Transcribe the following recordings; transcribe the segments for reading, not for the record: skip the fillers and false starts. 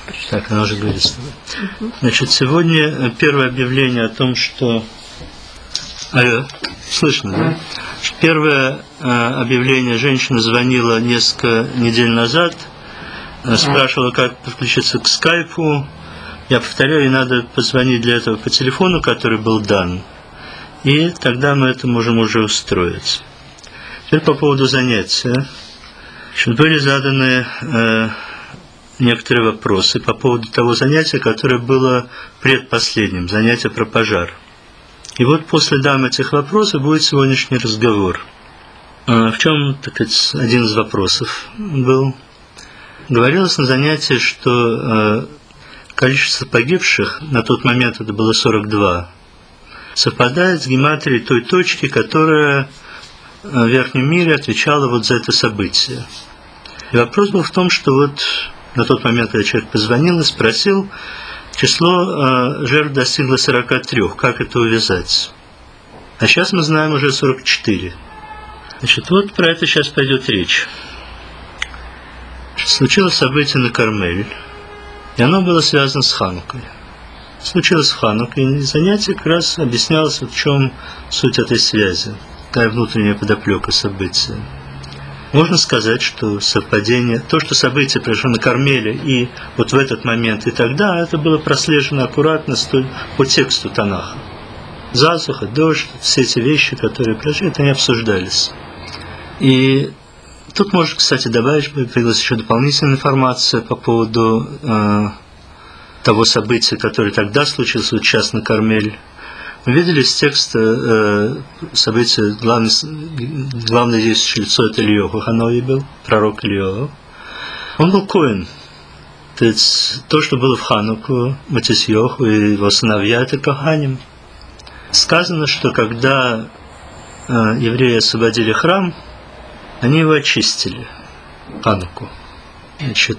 Так, она уже говорит с тобой. Значит, сегодня первое объявление о том, что... Алло, слышно, да? Первое объявление: женщина звонила несколько недель назад, спрашивала, как подключиться к скайпу. Я повторяю, ей надо позвонить для этого по телефону, который был дан, и тогда мы это можем уже устроить. Теперь по поводу занятия. Значит, были заданы некоторые вопросы по поводу того занятия, которое было предпоследним, занятие про пожар. И вот после этих вопросов будет сегодняшний разговор. В чем, так сказать, один из вопросов был? Говорилось на занятии, что количество погибших, на тот момент это было 42, совпадает с гематрией той точки, которая в верхнем мире отвечала вот за это событие. И вопрос был в том, что вот на тот момент, когда человек позвонил и спросил, число жертв достигло 43. Как это увязать? А сейчас мы знаем уже 44. Значит, вот про это сейчас пойдет речь. Случилось событие на Кармель, и оно было связано с Ханукой. Случилось в Хануке, и занятие как раз объяснялось, в чем суть этой связи, какая внутренняя подоплека события. Можно сказать, что совпадение, то, что событие произошло на Кармеле и вот в этот момент и тогда, это было прослежено аккуратно по тексту Танаха. Засуха, дождь, все эти вещи, которые произошли, они обсуждались. И тут можно, кстати, добавить, появилась еще дополнительная информация по поводу того события, которое тогда случилось, вот сейчас на Кармель. Мы видели из текста события, главное действующее лицо — это Ильёху Ханови был, пророк Ильёху. Он был коэн. То есть то, что было в Хануку, Матисьёху и его сыновья — это коханим. Сказано, что когда евреи освободили храм, они его очистили, Хануку. Значит,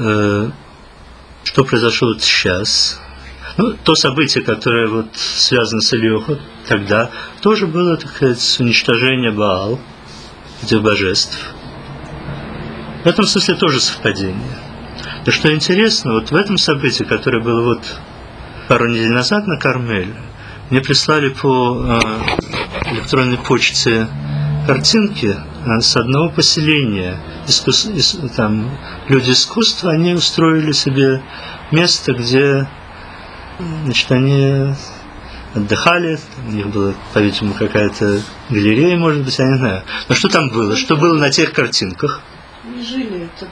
что произошло вот сейчас? То событие, которое вот связано с Ильёху тогда, тоже было, так сказать, уничтожение Баал, этих божеств. В этом смысле тоже совпадение. Но что интересно, вот в этом событии, которое было вот пару недель назад на Кармель, мне прислали по электронной почте картинки с одного поселения. Там люди искусства, они устроили себе место, где, значит, они отдыхали, у них была, по-видимому, какая-то галерея, может быть, я не знаю. Но что там было? Что было на тех картинках? Жили это.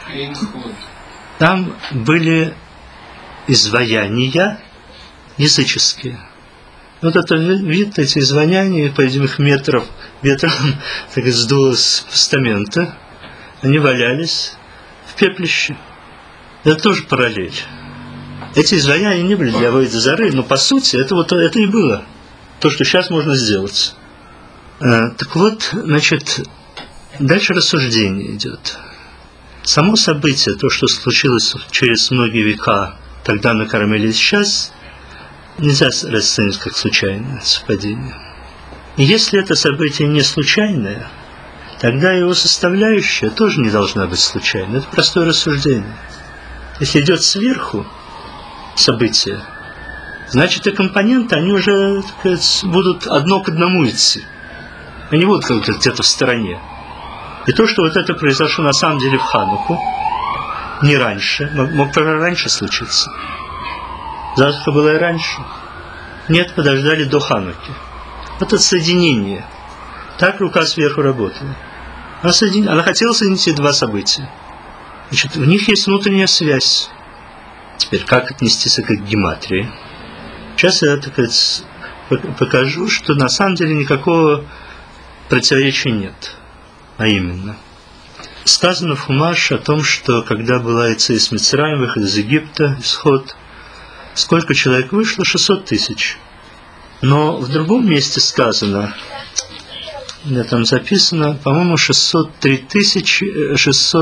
Там были изваяния языческие. Вот это вид, эти изваяния, по-видимому, метром так сдуло с постамента. Они валялись в пеплище. Это тоже параллель. Эти изваяния не были для Авойда Зары, но по сути это и было. То, что сейчас можно сделать. Так вот, значит, дальше рассуждение идет. Само событие, то, что случилось через многие века, тогда на Кармеле и сейчас, нельзя расценить как случайное совпадение. И если это событие не случайное, тогда его составляющая тоже не должна быть случайной. Это простое рассуждение. Если идет сверху событие, значит и компоненты, они уже, так сказать, будут одно к одному идти. Они будут как-то где-то в стороне. И то, что вот это произошло на самом деле в Хануку, не раньше, мог раньше случиться. Засуха была и раньше. Нет, подождали до Хануки. Вот это соединение. Так рука сверху работала. Она хотела соединить эти два события. Значит, в них есть внутренняя связь. Теперь, как отнестись к гематрии? Сейчас я, так сказать, покажу, что на самом деле никакого противоречия нет. А именно, сказано в Хумаш о том, что когда была Яция из Мицраим, выход из Египта, исход, сколько человек вышло? 600 тысяч. Но в другом месте сказано, где там записано, по-моему, 603 тысячи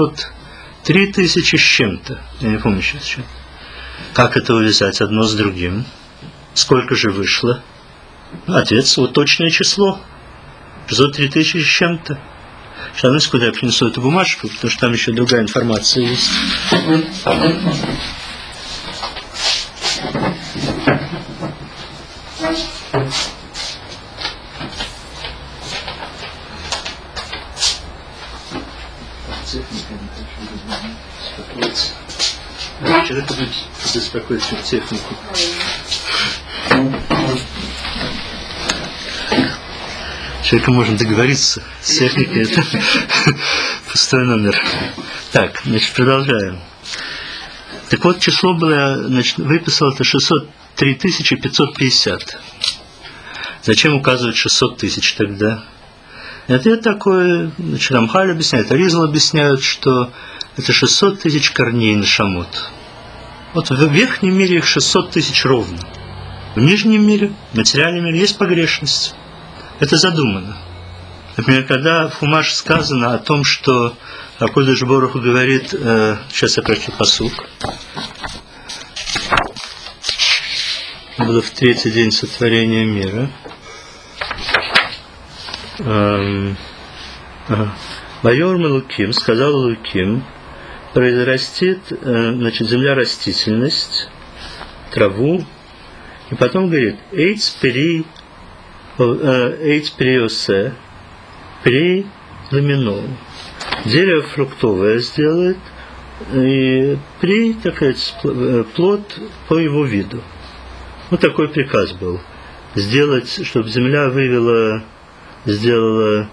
с чем-то. Я не помню сейчас. Как это увязать одно с другим? Сколько же вышло? Ответ, вот точное число. 603 тысячи с чем-то. Сейчас, куда я принесу эту бумажку, потому что там еще другая информация есть. Успокоиться. Человек будет беспокоить всю технику. Человеком можно договориться с техникой, это пустой номер. Так, значит, продолжаем. Так вот, число было, значит, выписал это 603 550. Зачем указывать 600 тысяч тогда? Ответ такой, значит, Рамхаль объясняет, Аризал объясняют, что это 600 тысяч корней на шамот. Вот в верхнем мире их 600 тысяч ровно. В нижнем мире, в материальном мире есть погрешность. Это задумано. Например, когда в Хумаш сказано о том, что Акодыш Борух Ху говорит, сейчас я прочту пасук. Было в третий день сотворения мира. Вайорм Элуким, сказал Элуким, произрастит, значит, земля растительность, траву, и потом говорит, эйц периосе, при ламинол. Дерево фруктовое сделает, и при, так сказать, плод по его виду. Вот такой приказ был. Сделать, чтобы земля сделала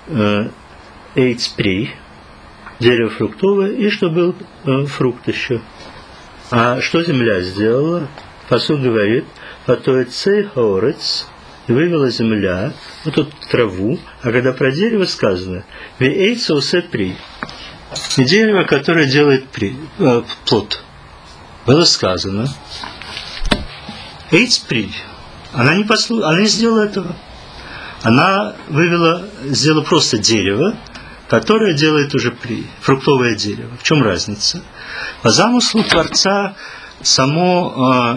эйцпри, дерево фруктовое, и чтобы был фрукт еще. А что земля сделала? Пасук говорит, «Патоэцей хаорец», и вывела земля, вот тут траву, а когда про дерево сказано, «Веэйца усе при», и дерево, которое делает плод. Было сказано, «Эйцпри», она не сделала этого. Она сделала просто дерево, которое делает уже фруктовое дерево. В чем разница? По замыслу Творца само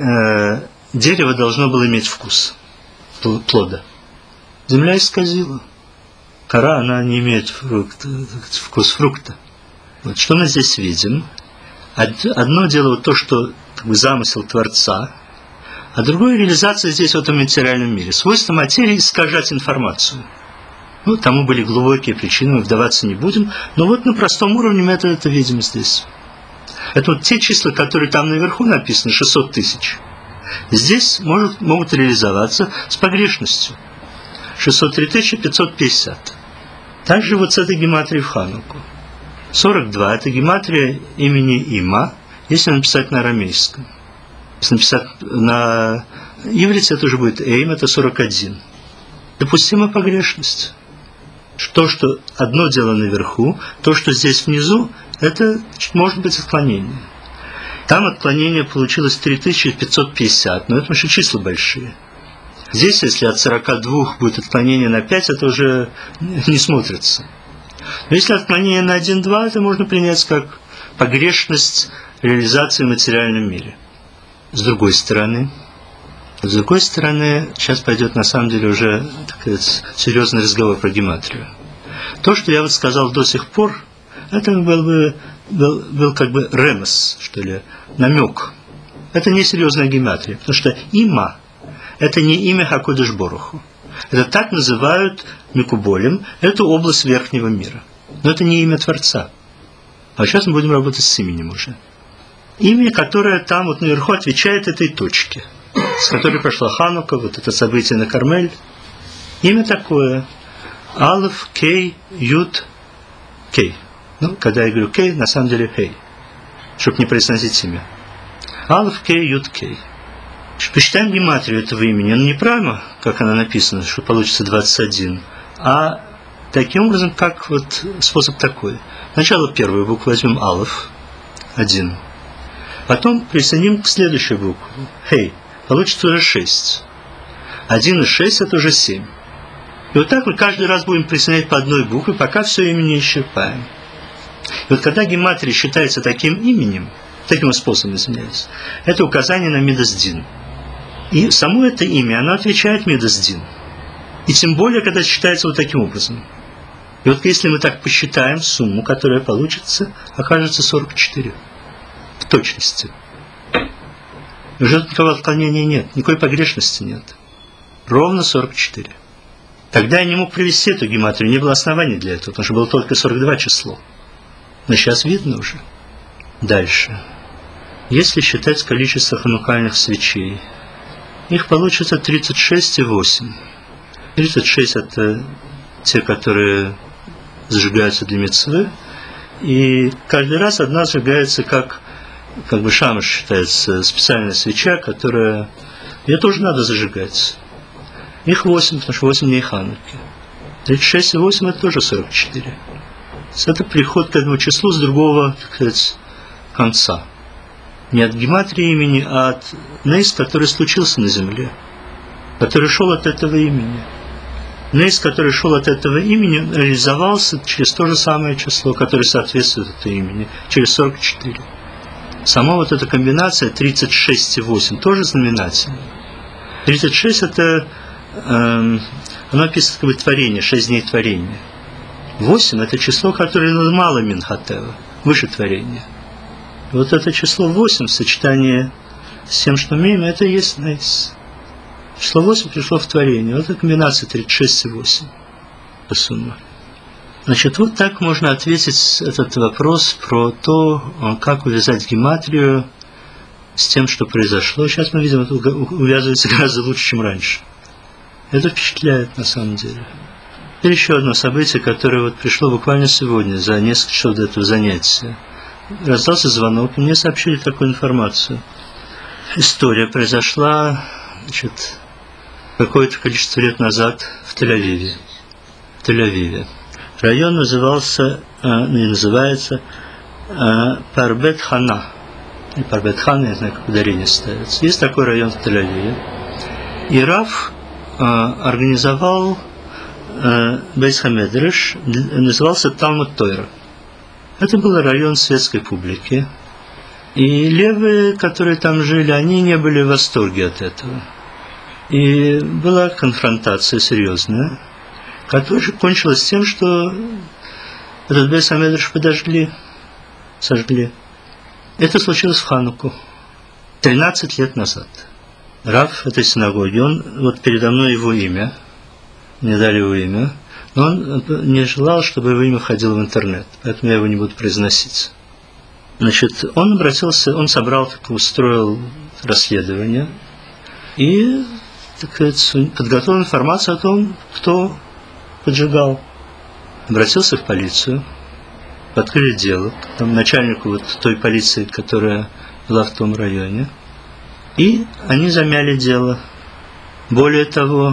дерево должно было иметь вкус плода. Земля исказила. Кора, она не имеет вкус фрукта. Вот что мы здесь видим? Одно дело вот то, что замысел Творца, а другое реализация здесь в этом материальном мире. Свойство материи искажать информацию. Ну, тому были глубокие причины, мы вдаваться не будем. Но вот на простом уровне мы это видим здесь. Это вот те числа, которые там наверху написаны, 600 тысяч. Здесь могут реализоваться с погрешностью. 603 550. Также вот с этой гематрией в Хануку. 42 – это гематрия имени Има, если написать на арамейском. Если написать на иврите, это уже будет Эйм, это 41. Допустима погрешность. То, что одно дело наверху, то, что здесь внизу, это может быть отклонение. Там отклонение получилось 3550, но это еще числа большие. Здесь, если от 42 будет отклонение на 5, это уже не смотрится. Но если отклонение на 1-2, это можно принять как погрешность реализации в материальном мире. С другой стороны, сейчас пойдет на самом деле уже серьезный разговор про гематрию. То, что я вот сказал до сих пор, это был как бы ремес, что ли, намек. Это не серьезная гематрия, потому что Има – это не имя Акодыш Борух Ху. Это так называют Микуболем, эту область верхнего мира. Но это не имя Творца. А сейчас мы будем работать с именем уже. Имя, которое там вот наверху отвечает этой точке, с которой прошла Ханука, вот это событие на Кармель. Имя такое Алеф, Кей, Ют, Кей. Ну, когда я говорю Кей, на самом деле Хей, чтобы не произносить имя. Алеф, Кей, Ют, Кей. Посчитаем гематрию этого имени. Ну, не прямо, как она написана, что получится 21, а таким образом, как вот способ такой. Сначала первую букву возьмем Алеф, 1. Потом присоединим к следующей букве, Хей, получится уже 6. 1 и 6 это уже 7. И вот так мы каждый раз будем присоединять по одной букве, пока все имя не исчерпаем. И вот когда гематрия считается таким именем, таким способом, извиняюсь, это указание на Мидас-Дин. И само это имя, оно отвечает Мидас-Дин. И тем более, когда считается вот таким образом. И вот если мы так посчитаем сумму, которая получится, окажется 44. В точности. Уже никакого отклонения нет, никакой погрешности нет. Ровно 44. Тогда я не мог привести эту гематрию, не было оснований для этого, потому что было только 42 число. Но сейчас видно уже. Дальше. Если считать количество ханукальных свечей, их получится 36,8. 36 – это те, которые зажигаются для мицвы, и каждый раз одна зажигается как бы шамаш считается, специальная свеча, которая... Ее тоже надо зажигать. Их 8, потому что 8 дней Хануки. 36 и 8 – это тоже 44. Это приход к этому числу с другого, так сказать, конца. Не от гематрии имени, а от нейс, который случился на земле, который шел от этого имени. Нейс, который шел от этого имени, реализовался через то же самое число, которое соответствует этому имени, через 44. Сама вот эта комбинация 36,8 тоже знаменательная. 36 – это, оно описывает как бы творение, 6 дней творения. 8 – это число, которое мало Минхотева, выше творения. Вот это число 8 в сочетании с тем, что мы имеем, это и есть Нейс. Число 8 пришло в творение. Вот эта комбинация 36 и 8. По сумме. Значит, вот так можно ответить этот вопрос про то, как увязать гематрию с тем, что произошло. Сейчас мы видим, это увязывается гораздо лучше, чем раньше. Это впечатляет на самом деле. И еще одно событие, которое вот пришло буквально сегодня, за несколько часов до этого занятия. Раздался звонок, и мне сообщили такую информацию. История произошла, значит, какое-то количество лет назад в Тель-Авиве. Район назывался, называется Парбет-Хана. И Парбет-Хана, я не знаю, как ударение ставится. Есть такой район в Тель-Авиве. И Рав организовал Бейс-Хамедреш, назывался Талмуд Тойра. Это был район светской публики. И левые, которые там жили, они не были в восторге от этого. И была конфронтация серьезная, которая кончилась тем, что этот Бейс-Хамедреш подожгли, сожгли. Это случилось в Хануку 13 лет назад. Рав этой синагоги, он, вот передо мной его имя, мне дали его имя, но он не желал, чтобы его имя входило в интернет, поэтому я его не буду произносить. Значит, он обратился, он собрал, устроил расследование и, так сказать, подготовил информацию о том, кто поджигал. Обратился в полицию, открыли дело к начальнику вот той полиции, которая была в том районе, и они замяли дело. Более того,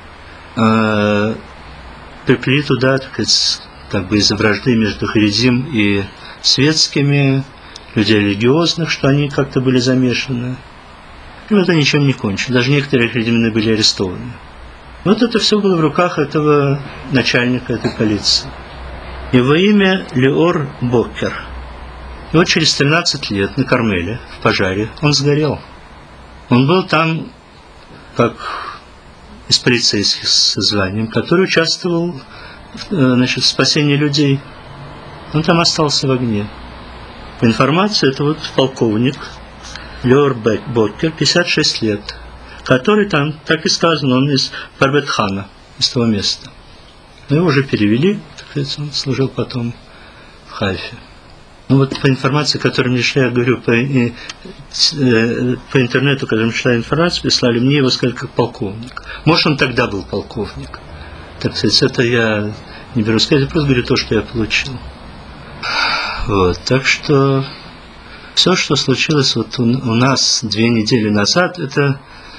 приплели туда, так сказать, как бы из-за вражды между харидим и светскими, людей религиозных, что они как-то были замешаны. И вот это ничем не кончилось. Даже некоторые харидимины были арестованы. Вот это все было в руках этого начальника этой полиции. Его имя Леор Бокер. И вот через 13 лет на Кармеле, в пожаре, он сгорел. Он был там как из полицейских с званием, который участвовал, значит, в спасении людей. Он там остался в огне. По информации, это вот полковник Леор Бокер, 56 лет, который там, так и сказано, он из Парбет-Хана, из того места. Но его уже перевели, так сказать, он служил потом в Хайфе. Ну вот по информации, которую мне шли, я говорю, по интернету, когда мы читали информацию, прислали мне его, сказали, как полковник. Может, он тогда был полковник. Так сказать, это я не беру сказать, я просто говорю то, что я получил. Вот, так что все, что случилось вот у нас 2 недели назад, это,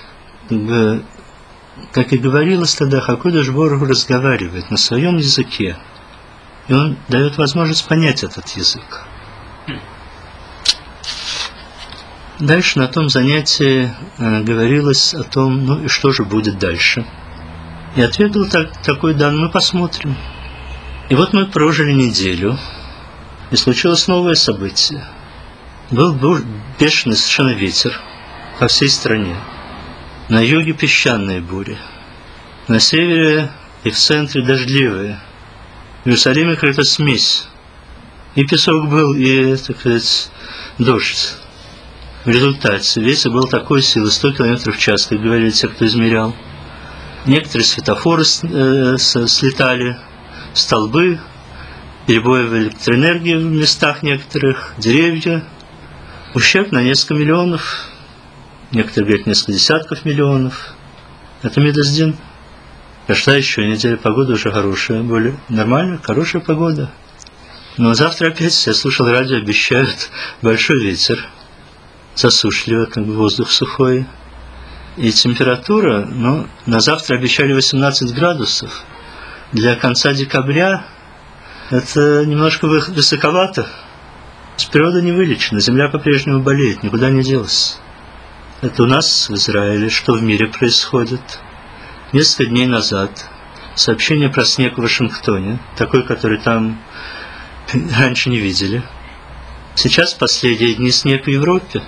как и говорилось тогда, Хакодеш Борух разговаривает на своем языке. И он дает возможность понять этот язык. Дальше на том занятии говорилось о том, ну и что же будет дальше. И ответ был такой дан, мы посмотрим. И вот мы прожили неделю, и случилось новое событие. Был бешеный совершенно ветер по всей стране. На юге песчаные бури, на севере и в центре дождливые. В Иерусалиме какая-то смесь. И песок был, и, так сказать, дождь. В результате ветер был такой силы, 100 км в час, как говорили те, кто измерял. Некоторые светофоры слетали, столбы перебои в электроэнергии в местах некоторых, деревья. Ущерб на несколько миллионов, некоторые говорят, несколько десятков миллионов. Это Медоздин. Прошла еще неделя, погода уже хорошая, более нормальная, хорошая погода. Но завтра опять, я слушал радио, обещают большой ветер, засушливо, как бы воздух сухой. И температура, на завтра обещали 18 градусов. Для конца декабря это немножко высоковато. Природа не вылечена, земля по-прежнему болеет, никуда не делась. Это у нас в Израиле, что в мире происходит. Несколько дней назад сообщение про снег в Вашингтоне, такой, который там раньше не видели. Сейчас последние дни снег в Европе.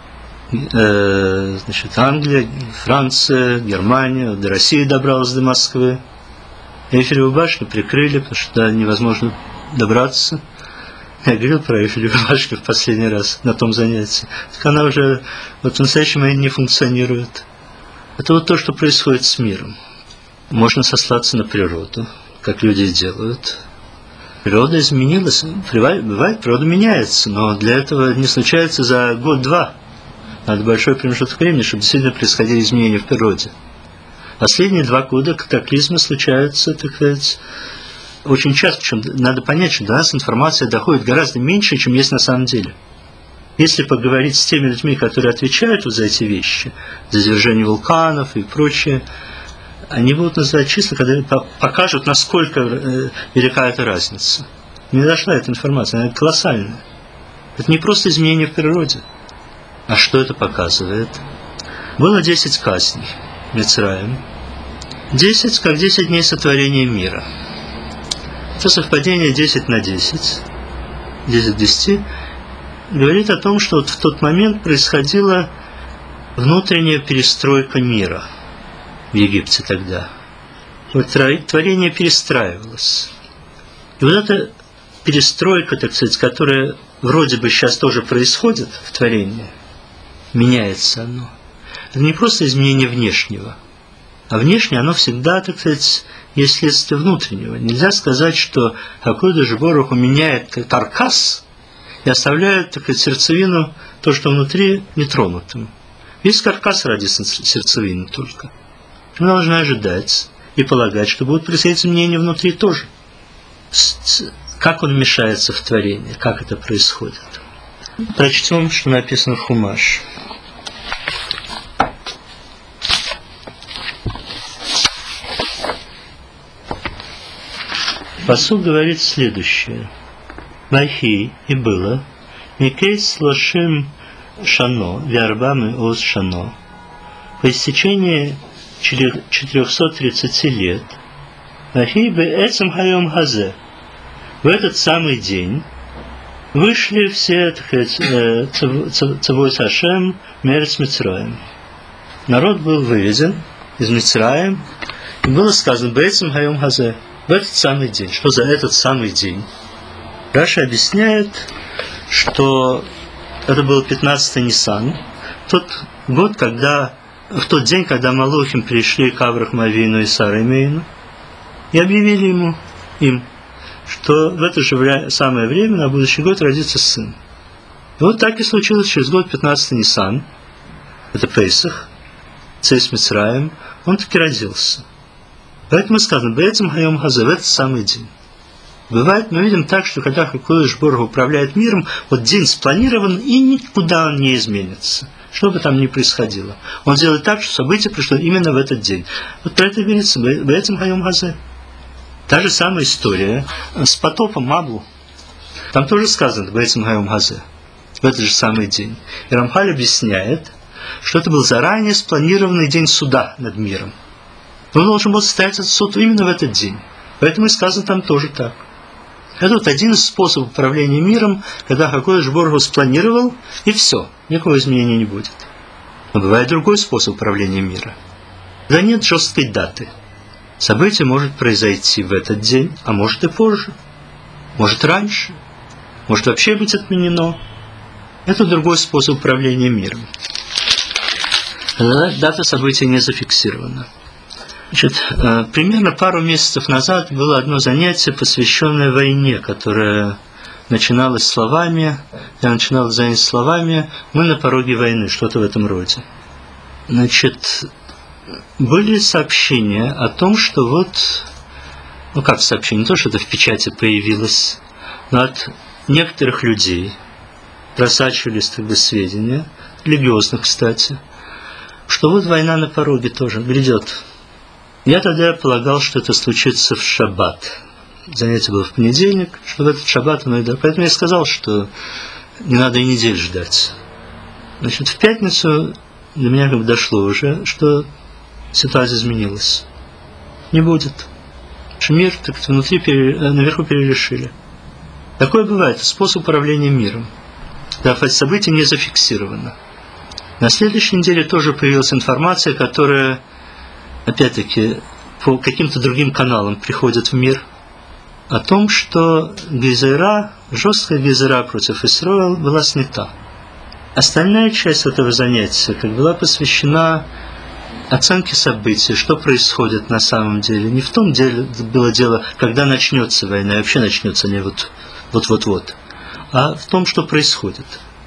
Англия, Франция, Германия, до России добралась до Москвы. Эйфелеву башню прикрыли, потому что туда невозможно добраться. Я говорил про Эйфелеву башню в последний раз на том занятии. Так она уже в настоящий момент не функционирует. Это вот то, что происходит с миром. Можно сослаться на природу, как люди делают. Природа изменилась. Бывает, природа меняется, но для этого не случается за год-два. Надо большой промежуток времени, чтобы действительно происходили изменения в природе. Последние 2 года катаклизмы случаются, так сказать, очень часто. Причем надо понять, что до нас информация доходит гораздо меньше, чем есть на самом деле. Если поговорить с теми людьми, которые отвечают вот за эти вещи, за извержение вулканов и прочее, они будут называть числа, когда покажут, насколько велика эта разница. Не дошла эта информация, она колоссальная. Это не просто изменение в природе. А что это показывает? Было 10 казней Мицраим. 10, как 10 дней сотворения мира. Это совпадение 10 на 10, 10 к 10, говорит о том, что вот в тот момент происходила внутренняя перестройка мира в Египте тогда. Вот творение перестраивалось. И вот эта перестройка, так сказать, которая вроде бы сейчас тоже происходит в творении, меняется оно. Это не просто изменение внешнего, а внешнее оно всегда, так сказать, есть следствие внутреннего. Нельзя сказать, что Акодыш Борух меняет каркас и оставляет, так сказать, сердцевину, то, что внутри, нетронутым. Весь каркас ради сердцевины только. Мы должны ожидать и полагать, что будут происходить изменения внутри тоже. Как он вмешается в творение, как это происходит. Прочтем, что написано в Хумаш. Пасук говорит следующее. Вахи, и было, Микейс Лошим Шано, Вярбамы Оз Шано, по истечении 430 лет, Вахи бе Эцем Хайом Хазе, в этот самый день вышли все, так сказать, Цавой Сашем, Мерец Мицраим. Народ был выведен из Мицраим, и было сказано бе Эцем Хайом Хазе, в этот самый день. Что за этот самый день? Раша объясняет, что это был 15-й Нисан, тот год, в тот день, когда Малухим пришли к Аврахаму Авину и Саре Мейну, и объявили им, что в это же самое время, на будущий год, родится сын. И вот так и случилось через год, 15-й Нисан, это Пейсах, Цейс Мицраим, он таки родился. Поэтому сказано, Беэцем Хайом Хазе, в этот самый день. Бывает, мы видим так, что когда Акодыш Борух управляет миром, вот день спланирован, и никуда он не изменится. Что бы там ни происходило. Он делает так, что событие пришло именно в этот день. Вот про это говорится, Беэцем Хайом Хазе. Та же самая история с потопом Маблу. Там тоже сказано, Беэцем Хайом Хазе, в этот же самый день. И Рамхаль объясняет, что это был заранее спланированный день суда над миром. Он должен был состояться суд именно в этот день. Поэтому и сказано там тоже так. Это вот один из способов управления миром, когда Акодыш Борух спланировал, и все, никакого изменения не будет. Но бывает другой способ управления мира. Когда нет жесткой даты. Событие может произойти в этот день, а может и позже. Может раньше. Может вообще быть отменено. Это другой способ управления миром. Когда дата события не зафиксирована. Значит, примерно пару месяцев назад было одно занятие, посвященное войне, которое начиналось словами, я начинал занятие словами «Мы на пороге войны», что-то в этом роде. Значит, были сообщения о том, что вот, ну как сообщение, не то, что это в печати появилось, но от некоторых людей просачивались сведения, религиозных, кстати, что вот война на пороге тоже грядет. Я тогда полагал, что это случится в шаббат. Занятие было в понедельник, что в этот шаббат оно и да. Поэтому я сказал, что не надо и неделю ждать. Значит, в пятницу до меня как бы дошло уже, что ситуация изменилась. Не будет. Что мир так внутри, наверху перерешили. Такое бывает, способ управления миром. Да, событие не зафиксировано. На следующей неделе тоже появилась информация, которая, опять-таки, по каким-то другим каналам приходит в мир, о том, что гейзера, жесткая гейзера против Исраэля была снята. Остальная часть этого занятия была посвящена оценке событий, что происходит на самом деле. Не в том деле было дело, когда начнется война, и вообще начнется не вот-вот, а в том, что происходит.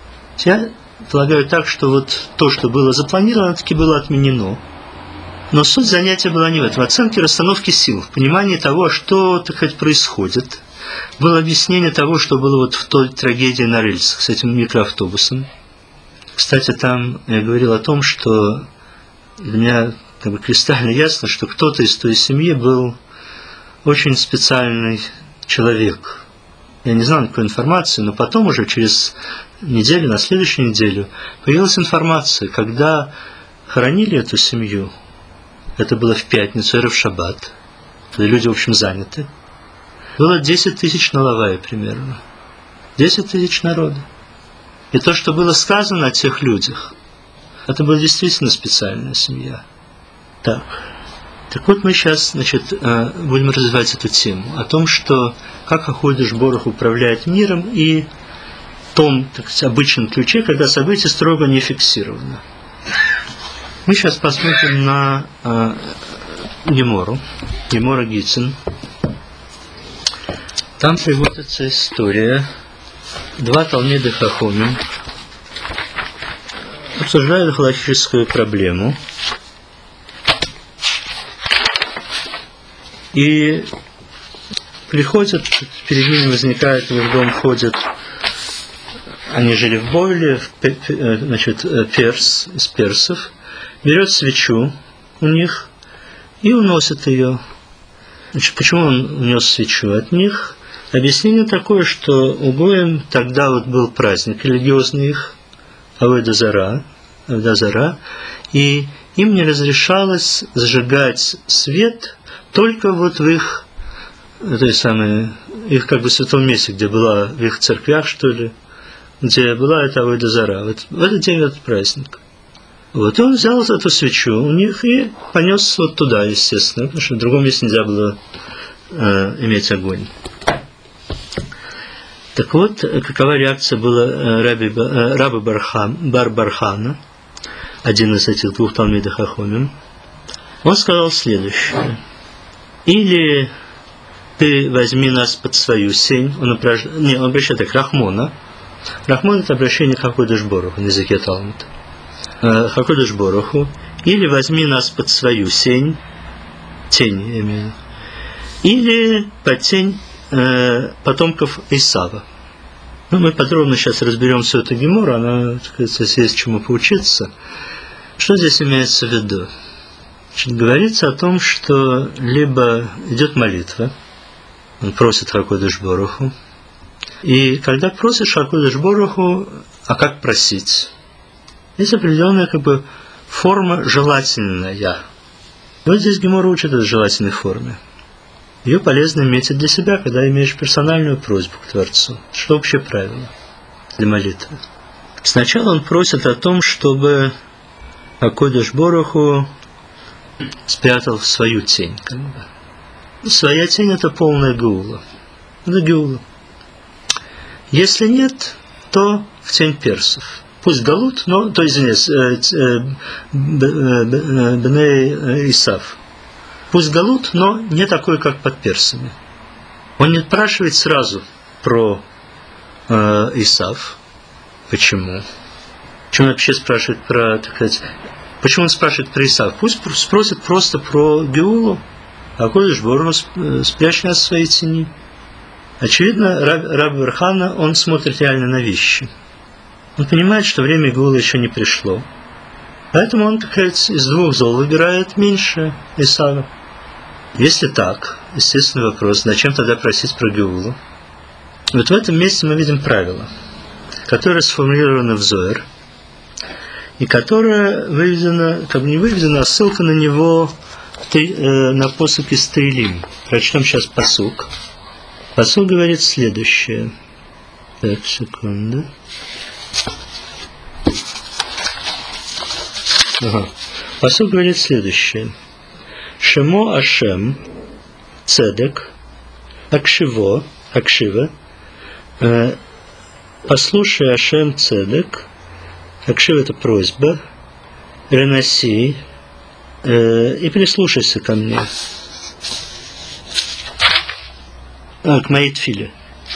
Я полагаю так, что вот то, что было запланировано, таки было отменено. Но суть занятия была не в этом. В оценке расстановки сил, в понимании того, что, так сказать, происходит. Было объяснение того, что было вот в той трагедии на рельсах с этим микроавтобусом. Кстати, там я говорил о том, что для меня как бы кристально ясно, что кто-то из той семьи был очень специальный человек. Я не знал никакой информации, но потом уже через неделю, на следующую неделю, появилась информация, когда хоронили эту семью. Это было в пятницу, в шаббат, когда люди, в общем, заняты. Было 10 тысяч налавая примерно. 10 тысяч народа. И то, что было сказано о тех людях, это была действительно специальная семья. Так вот мы сейчас, значит, будем развивать эту тему. О том, что как Акодеш Борух управляет миром и в том, так сказать, обычном ключе, когда событие строго не фиксировано. Мы сейчас посмотрим на Гемору, Гемора Гитин. Там приводится история. Два Талмида Хахомим обсуждают галахическую проблему. И приходят, перед ними возникает, в дом входят, они жили в Бойле, значит, перс, из персов, берет свечу у них и уносит ее. Значит, почему он унес свечу от них? Объяснение такое, что у Гоем тогда вот был праздник религиозный их, Авойда Зара, и им не разрешалось зажигать свет только вот в их, их как бы святом месте, где была в их церквях, что ли, где была эта Авойда Зара. Вот в этот день этот праздник. Вот, и он взял эту свечу у них и понес вот туда, естественно, потому что в другом месте нельзя было иметь огонь. Так вот, какова реакция была раби Бар Бархана, один из этих двух Талмидей Хахомим. Он сказал следующее: или ты возьми нас под свою сень, он обращает к Рахмона. Рахмон — это обращение к Акодеш Боруху на языке Талмуда. Акодеш Боруху, или возьми нас под свою сень, тень, я имею в виду, или под тень потомков Исава. Мы подробно сейчас разберем всю эту гемору, она, так сказать, есть чему поучиться. Что здесь имеется в виду? Значит, говорится о том, что либо идет молитва, он просит Акодеш Боруху, и когда просишь Акодеш Боруху, а как просить? Есть определенная как бы форма желательная. Вот здесь гемора учит о желательной форме. Ее полезно иметь для себя, когда имеешь персональную просьбу к Творцу. Что общее правило для молитвы? Сначала он просит о том, чтобы Акодеш Боруху спрятал в свою тень. Как бы. Своя тень — это полная геула. Это геула. Если нет, то в тень персов. Пусть галут, но, то извиняюсь, Бней Исав. Пусть галут, но не такой, как под персами. Он не спрашивает сразу про Исав. Почему? Почему он вообще спрашивает про, так сказать, почему он спрашивает про Исав? Пусть спросит просто про Геулу, а Кодеш Борох спрячь нас в своей тени. Очевидно, Рабби Бар-Хана, он смотрит реально на вещи. Он понимает, что время Геулы еще не пришло. Поэтому он, так сказать, из двух зол выбирает меньше Исава. Если так, естественный вопрос, зачем тогда просить про Геулу? Вот в этом месте мы видим правило, которое сформулировано в Зоэр, и которое выведено, как бы не выведено, а ссылка на него на посук из Теилим. Прочтем сейчас пасук. Пасук говорит следующее. Так, секунду. Пасук говорит следующее. Шемо Ашем Цедек Акшива послушай Ашем Цедек. Акшив — это просьба. Ренаси и прислушайся ко мне. К моей тфиле.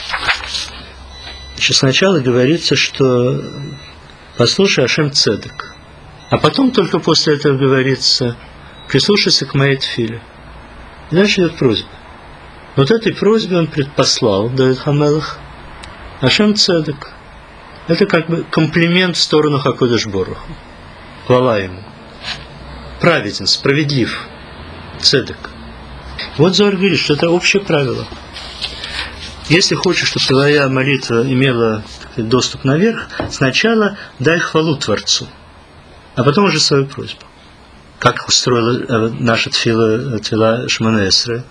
Значит, сначала говорится, что послушай Ашем Цедек. А потом только после этого говорится прислушайся к моей тфиле. И дальше идет просьба. Вот этой просьбе он предпослал Давид ха-Мелех Ашем Цедек. Это как бы комплимент в сторону ха-Кодеш Боруху. Хвала ему. Праведен, справедлив. Цедек. Вот Зоар говорит, что это общее правило. Если хочешь, чтобы твоя молитва имела доступ наверх, сначала дай хвалу Творцу, а потом уже свою просьбу. Как устроила наша тфила Шмона Эсре,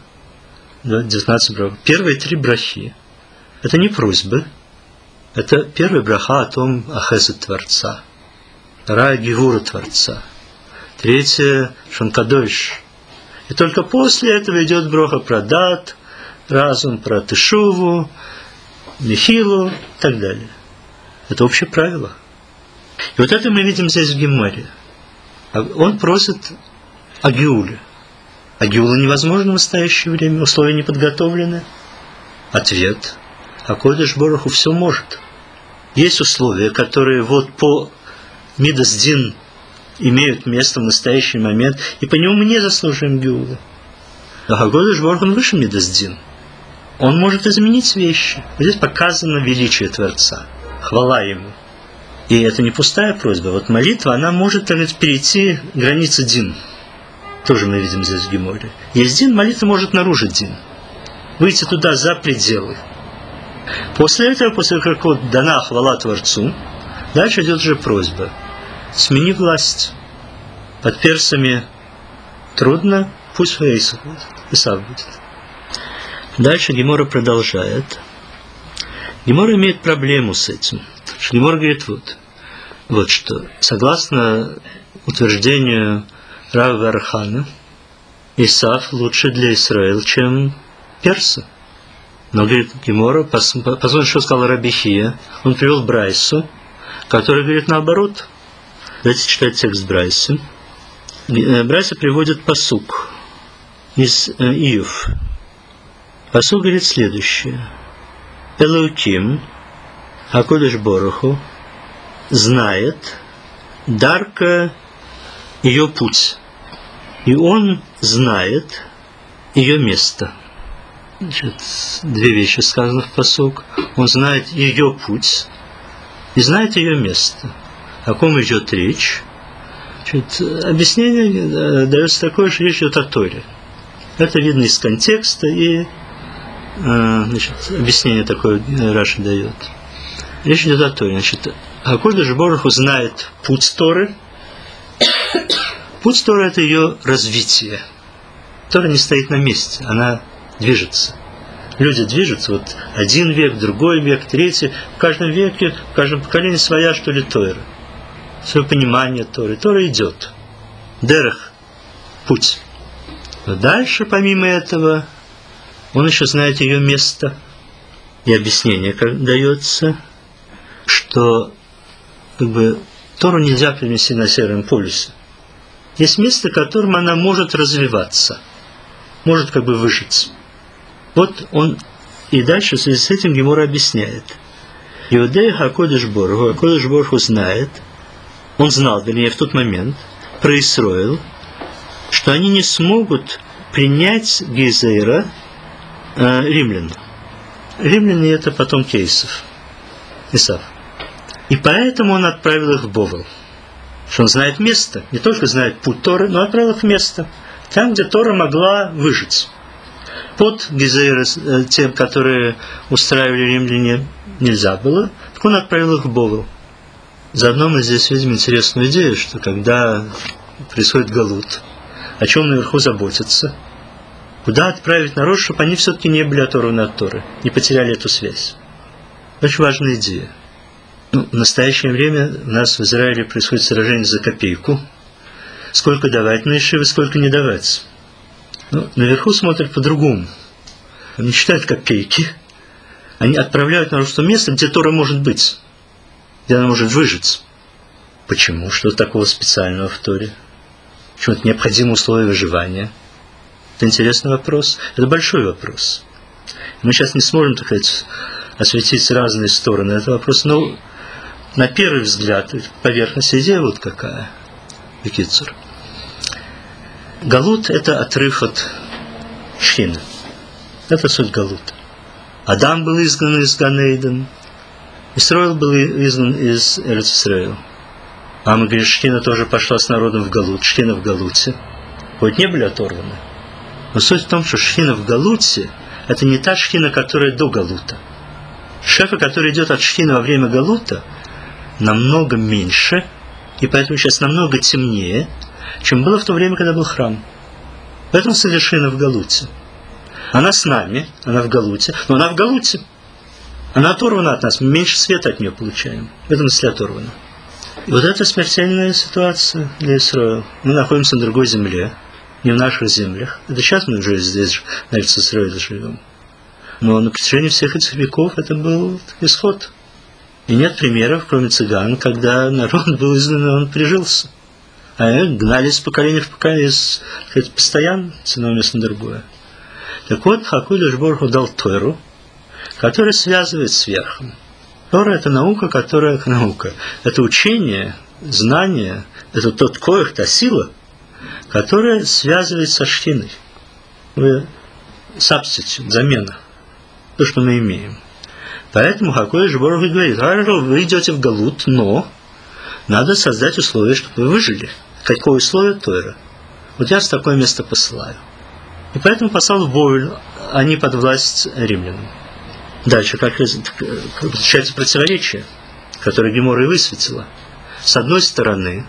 19 брах. Первые 3 брахи – это не просьбы, это первая браха о том ахесед Творца, вторая гевура Творца, третья шанкадойш. И только после этого идет броха про дат, разум, про тешуву, мехилу и так далее. Это общее правило. И вот это мы видим здесь в Гемаре. Он просит о Геуле. А Геула невозможно в настоящее время, условия не подготовлены. Ответ. А Кодеш Боруху все может. Есть условия, которые вот по Мидас Дин имеют место в настоящий момент, и по нему мы не заслуживаем Геулы. А Кодеш Боруху он выше Мидас Дин. Он может изменить вещи. Здесь показано величие Творца. Хвала ему. И это не пустая просьба. Вот молитва, она может, так сказать, перейти границы Дин. Тоже мы видим здесь в Геморе. Есть Дин, молитва может нарушить Дин. Выйти туда за пределы. После этого, после как вот дана хвала Творцу, дальше идет уже просьба. Смени власть. Под персами трудно, пусть Исав будет. Дальше Гемора продолжает. Гемора имеет проблему с этим. Гемора говорит вот что. Согласно утверждению Рава Бар-Хана, Исав лучше для Израиля, чем персы. Но, говорит Гемора, посмотрите, что сказал Раби Хия. Он привел Брайсу, который говорит наоборот. Давайте читать текст Брайсы. Брайса приводит пасук из Иов. Пасук говорит следующее. Элоким, ха-Кодеш Боруху, знает дарка ее путь, и он знает ее место. Значит, 2 вещи сказаны в пасук. Он знает ее путь и знает ее место. О ком идет речь? Значит, объяснение дается такое, что речь идет о Торе. Это видно из контекста, и объяснение такое Раши дает. Речь идет о Торе. Значит, ха-Кодеш Боруху знает путь Торы. Путь Торы – это ее развитие. Тора не стоит на месте, она движется. Люди движутся, вот 1 век, другой век, 3. В каждом веке, в каждом поколении своя, что ли, Тора. Свое понимание Торы. Тора идет. Дерех – путь. Но дальше, помимо этого, он еще знает ее место. И объяснение как дается, что как бы, Тору нельзя принести на Северном полюсе. Есть место, которым она может развиваться. может как бы выжить. Вот он и дальше в связи с этим Гемора объясняет. Иудея Хакодыш Борху знает, он знал, вернее, в тот момент, про Исроил, что они не смогут принять Гейзейра римлян. Римляне – это потомки Исав. И поэтому он отправил их в Бовел. Что он знает место, не только знает путь Торы, но отправил их в место, там, где Тора могла выжить. Под Гейзейра, тем, которые устраивали римляне, нельзя было, так он отправил их в Бовел. Заодно мы здесь видим интересную идею, что когда происходит галут, о чем наверху заботиться, куда отправить народ, чтобы они все-таки не были оторваны от Торы, не потеряли эту связь. Очень важная идея. В настоящее время у нас в Израиле происходит сражение за копейку. Сколько давать на Ешивы, сколько не давать. Наверху смотрят по-другому. Они считают копейки. Они отправляют народ в то место, где Тора может быть, где она может выжить. Почему? Что такого специального в Торе? Почему это необходимое условие выживания? Это интересный вопрос. Это большой вопрос. Мы сейчас не сможем, так сказать, осветить разные стороны этого вопроса, но на первый взгляд, поверхность идея вот какая. Бекицур. Галут – это отрыв от Шхины. Это суть Галута. Адам был изгнан из Ганейден, Исроил был изгнан из Эрец-Исраил. А мы говорим, Шхина тоже пошла с народом в Галут, Шхина в Галуте. Хоть не были оторваны. Но суть в том, что Шхина в Галуте – это не та Шхина, которая до Галута. Шефа, который идет от Шхины во время Галута, намного меньше, и поэтому сейчас намного темнее, чем было в то время, когда был храм. Поэтому совершенно в Галуте. Она с нами, она в Галуте, но она в Галуте. Она оторвана от нас, мы меньше света от нее получаем. В этом смысле оторвана. И вот это смертельная ситуация для Исроила. Мы находимся на другой земле, не в наших землях. Это сейчас мы уже здесь, на Эрец-Исраиле живем. Но на протяжении всех этих веков это был исход. И нет примеров, кроме цыган, когда народ был изгнан, и он прижился. А гнали из поколения в поколение, постоянно с одного места на другое. Так вот, Хакодыш Борху дал Тору, которая связывает с верхом. Тора – это наука, которая наука. Это учение, знание, это тот коих, та сила, которая связывает со Шхиной. Сабститут, замена. То, что мы имеем. Поэтому Хакодыш Борху говорит: хорошо, вы идете в Галут, но надо создать условия, чтобы вы выжили. Какое условие? Тора. Вот я вас в такое место посылаю. И поэтому послал в Бовель, они под власть римлянам. Дальше, как получается противоречие, которое Гемора и высветила. С одной стороны,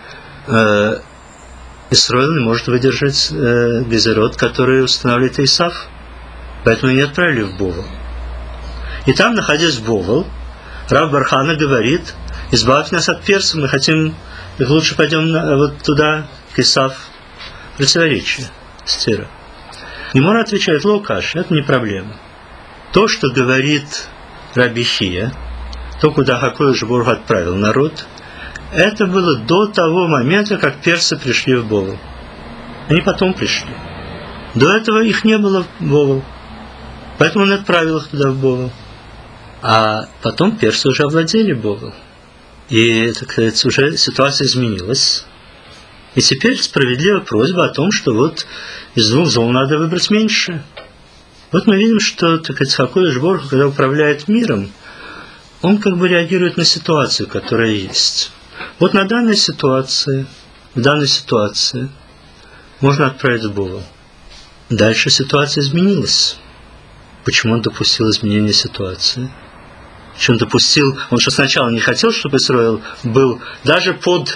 Исроил не может выдержать Гезерот, который устанавливает Исав, поэтому они отправили в Бовел. И там, находясь в Бовел, Рав Бархана говорит: избавь нас от персов, мы хотим, лучше пойдем вот туда, к Исав. Противоречие. Стира. Гемора отвечает: локаш, это не проблема. То, что говорит Раби Хия, то, куда Хакодыш Борху отправил народ, это было до того момента, как персы пришли в Бовел. Они потом пришли. До этого их не было в Бовел. Поэтому он отправил их туда в Бовел. А потом персы уже овладели Бовел. И, так сказать, уже ситуация изменилась. И теперь справедливая просьба о том, что вот из двух зол надо выбрать меньше. Вот мы видим, что, так сказать, Хакодыш Борху, когда управляет миром, он как бы реагирует на ситуацию, которая есть. Вот на данной ситуации, в данной ситуации можно отправить в Бовел. Дальше ситуация изменилась. Почему он допустил изменение ситуации? Почему он допустил? Он что сначала не хотел, чтобы Исроил был даже под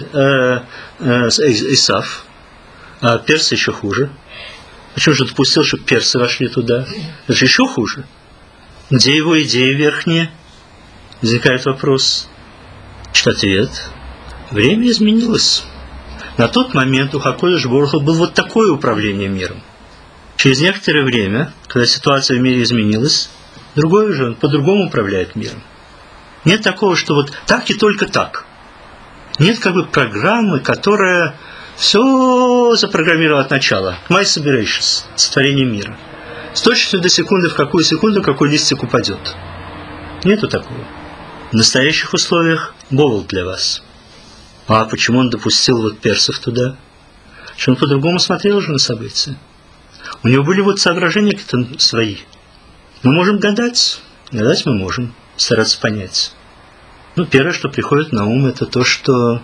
Исав, а персы еще хуже. Почему же допустил, чтобы персы вошли туда? Это же еще хуже. Где его идеи верхние? Возникает вопрос. Значит, ответ. Время изменилось. На тот момент у Хакодыш Борху было вот такое управление миром. Через некоторое время, когда ситуация в мире изменилась, другой уже он по-другому управляет миром. Нет такого, что вот так и только так. Нет как бы программы, которая все все запрограммировал от начала. Майса Берейшис, сотворение мира. С точностью до секунды, в какую секунду какой листик упадет. Нету такого. В настоящих условиях Бовл для вас. А почему он допустил вот персов туда? Что он по-другому смотрел уже на события. У него были вот соображения какие-то свои. Мы можем гадать. Гадать мы можем. Стараться понять. Ну, первое, что приходит на ум, это то, что,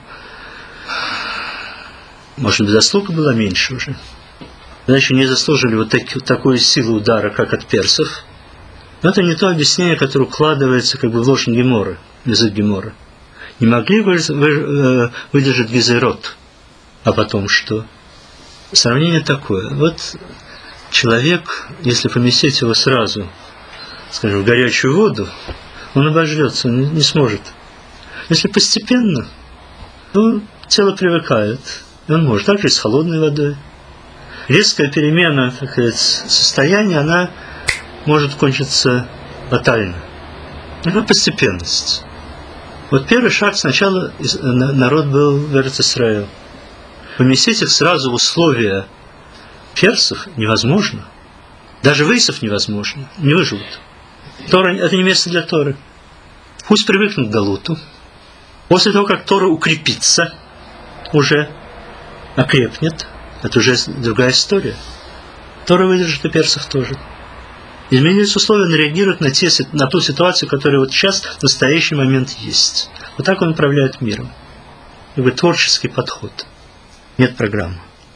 может быть, заслуга была меньше уже. Когда еще не заслужили вот такую силу удара, как от персов. Но это не то объяснение, которое укладывается как бы в ложь Геморы, язык Геморы. Не могли выдержать Гизерот. А потом что? Сравнение такое. Вот человек, если поместить его сразу, скажем, в горячую воду, он обожрется, он не сможет. Если постепенно, то тело привыкает, и он может. Так же и с холодной водой. Резкая перемена, так сказать, состояния, она может кончиться фатально. Это постепенность. Вот первый шаг сначала народ был в Эрец-Исраэль. Поместить их сразу в условия персов невозможно. Даже вейсов невозможно. Не выживут. Тора – это не место для Торы. Пусть привыкнут к Галуту. После того, как Тора укрепится, уже окрепнет, это уже другая история. Тора выдержит и персов тоже. Изменились условия, он реагирует на ту ситуацию, которая вот сейчас, в настоящий момент есть. Вот так он управляет миром. Как бы творческий подход. Нет программы.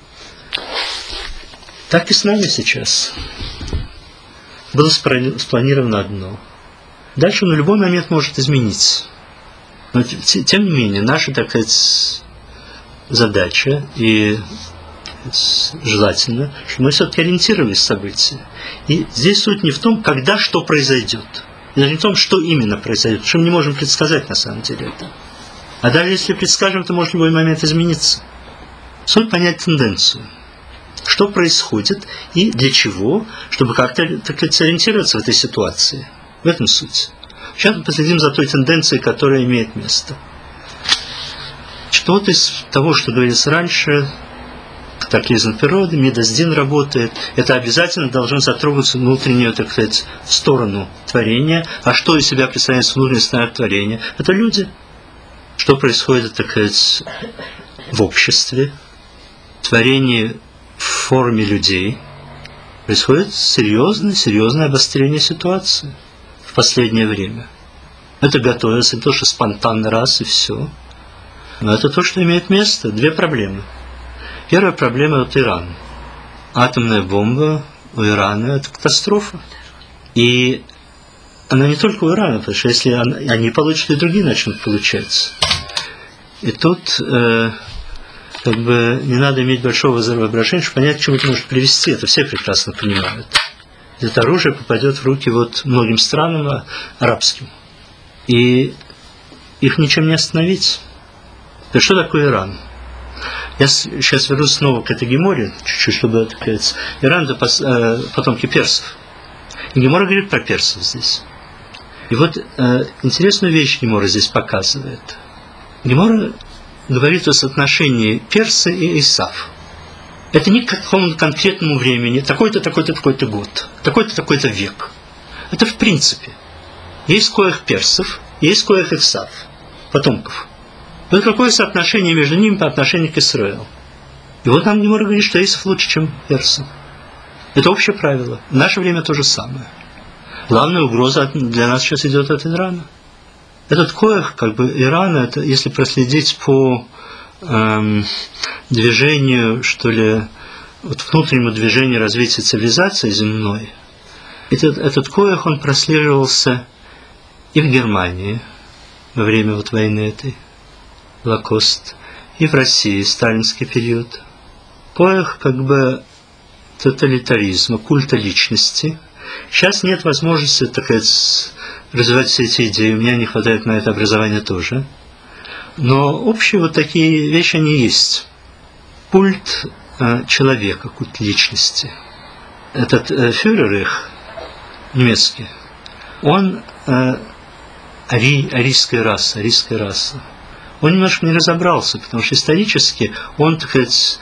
Так и с нами сейчас. Было спланировано одно. Дальше он в любой момент может измениться. Но тем не менее, наша, так сказать, задача и желательно, чтобы мы все-таки ориентировались в события. И здесь суть не в том, когда что произойдет. Даже не в том, что именно произойдет, потому что мы не можем предсказать на самом деле это. А даже если предскажем, то может в любой момент измениться. Суть понять тенденцию. Что происходит и для чего, чтобы как-то, так сказать, сориентироваться в этой ситуации. В этом суть. Сейчас мы последим за той тенденцией, которая имеет место. Что-то из того, что говорилось раньше, катаклизм природы, Медаздин работает, это обязательно должно затрогаться внутреннюю, так сказать, сторону творения. А что из себя представляет внутренняя сторона творения? Это люди. Что происходит, так сказать, в обществе, творение в форме людей, происходит серьезное обострение ситуации в последнее время. Это готовится, не то, что спонтанно раз и все. Но это то, что имеет место. Две проблемы. Первая проблема – это Иран. Атомная бомба у Ирана – это катастрофа. И она не только у Ирана, потому что если они получат, и другие начнут получать. И тут как бы не надо иметь большого воображения, чтобы понять, к чему это может привести. Это все прекрасно понимают. Это оружие попадет в руки вот многим странам арабским. И их ничем не остановить. То что такое Иран? Я сейчас вернусь снова к этой Геморе, чуть-чуть, чтобы, так сказать, Иран – это потомки персов. И Гемора говорит про персов здесь. И вот интересную вещь Гемора здесь показывает. Гемора говорит о соотношении Перса и Исав. Это не к какому-то конкретному времени, такой-то, такой-то, такой-то год, такой-то, такой-то век. Это в принципе. Есть коих персов, есть коих Исав, потомков. Вот какое соотношение между ними по отношению к Исраилу. И вот нам Гемора говорит, что Исав лучше, чем персы. Это общее правило. В наше время то же самое. Главная угроза для нас сейчас идет от Ирана. Этот коих, как бы, Ирана, это, если проследить по движению, что ли, вот внутреннему движению развития цивилизации земной, этот коих, он прослеживался и в Германии во время вот войны этой, Холокост, и в России, сталинский период. Коих, как бы, тоталитаризма, культа личности. Сейчас нет возможности, так сказать, развивать все эти идеи. У меня не хватает на это образования тоже. Но общие вот такие вещи, они есть. Культ человека, культ личности. Этот фюрер их, немецкий, он арийская раса. Он немножко не разобрался, потому что исторически он, так сказать,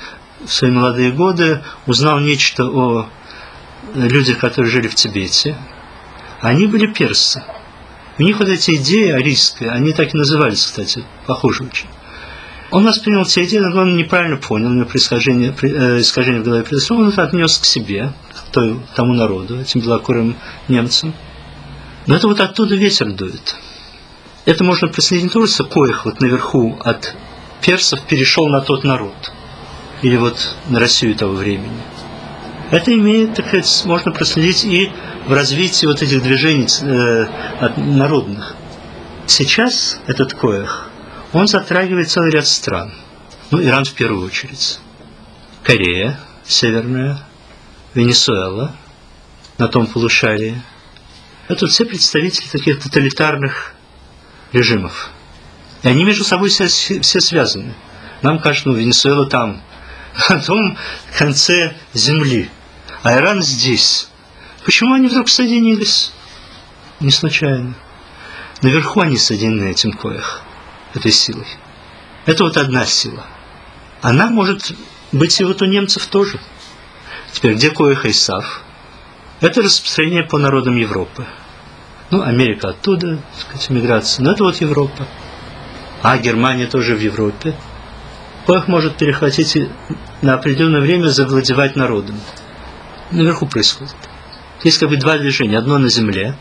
в свои молодые годы узнал нечто о людях, которые жили в Тибете. Они были персы. У них вот эти идеи арийские, они так и назывались, кстати, похоже очень. Он воспринял те идеи, но он неправильно понял, у него искажение в голове произошло, он это отнес к себе, к тому народу, этим белокурым немцам. Но это вот оттуда ветер дует. Это можно проследить не только, что Коих вот наверху от персов перешел на тот народ, или вот на Россию того времени. Это имеет, так сказать, можно проследить и в развитии вот этих движений народных. Сейчас этот Коих, он затрагивает целый ряд стран. Ну, Иран в первую очередь. Корея северная, Венесуэла на том полушарии. Это все представители таких тоталитарных режимов. И они между собой все связаны. Нам кажется, Венесуэла там, на том конце земли, а Иран здесь. Почему они вдруг соединились? Не случайно. Наверху они соединены этим Коих, этой силой. Это вот одна сила. Она может быть и вот у немцев тоже. Теперь, где Коих и Исав? Это распространение по народам Европы. Ну, Америка оттуда, так сказать, миграция. Но это вот Европа. А Германия тоже в Европе. Коих может перехватить и на определенное время завладевать народом. Наверху происходит. Есть как бы два движения. Одно на земле.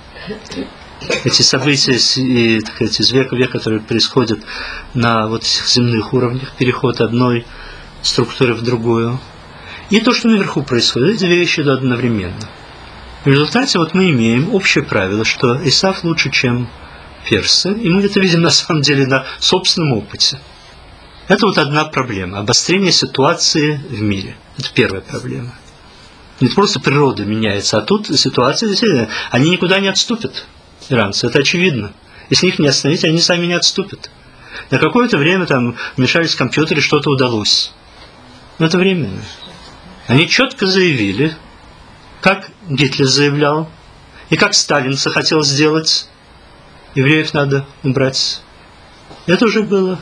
Эти события из века в век, которые происходят на вот этих земных уровнях, переход одной структуры в другую. И то, что наверху происходит, эти вещи идут одновременно. В результате вот мы имеем общее правило, что Исав лучше, чем персы, и мы это видим на самом деле на собственном опыте. Это вот одна проблема. Обострение ситуации в мире. Это первая проблема. Не просто природа меняется, а тут ситуация действительно, они никуда не отступят, иранцы, это очевидно. Если их не остановить, они сами не отступят. На какое-то время там вмешались компьютеры, что-то удалось. Но это временно. Они четко заявили, как Гитлер заявлял, и как Сталин захотел сделать, евреев надо убрать. Это уже было.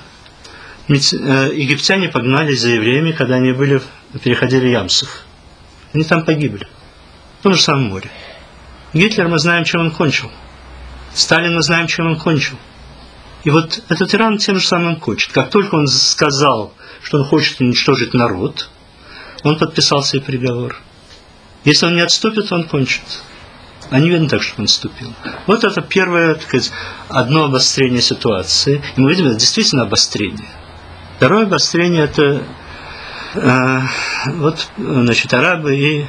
Египтяне погнались за евреями, когда они переходили Ямсов. Они там погибли. В том же самом море. Гитлер, мы знаем, чем он кончил. Сталин, мы знаем, чем он кончил. И вот этот Иран тем же самым кончит. Как только он сказал, что он хочет уничтожить народ, он подписал себе приговор. Если он не отступит, он кончит. А не видно так, что он отступил. Вот это первое, так сказать, одно обострение ситуации. И мы видим, это действительно обострение. Второе обострение – это вот, значит, арабы и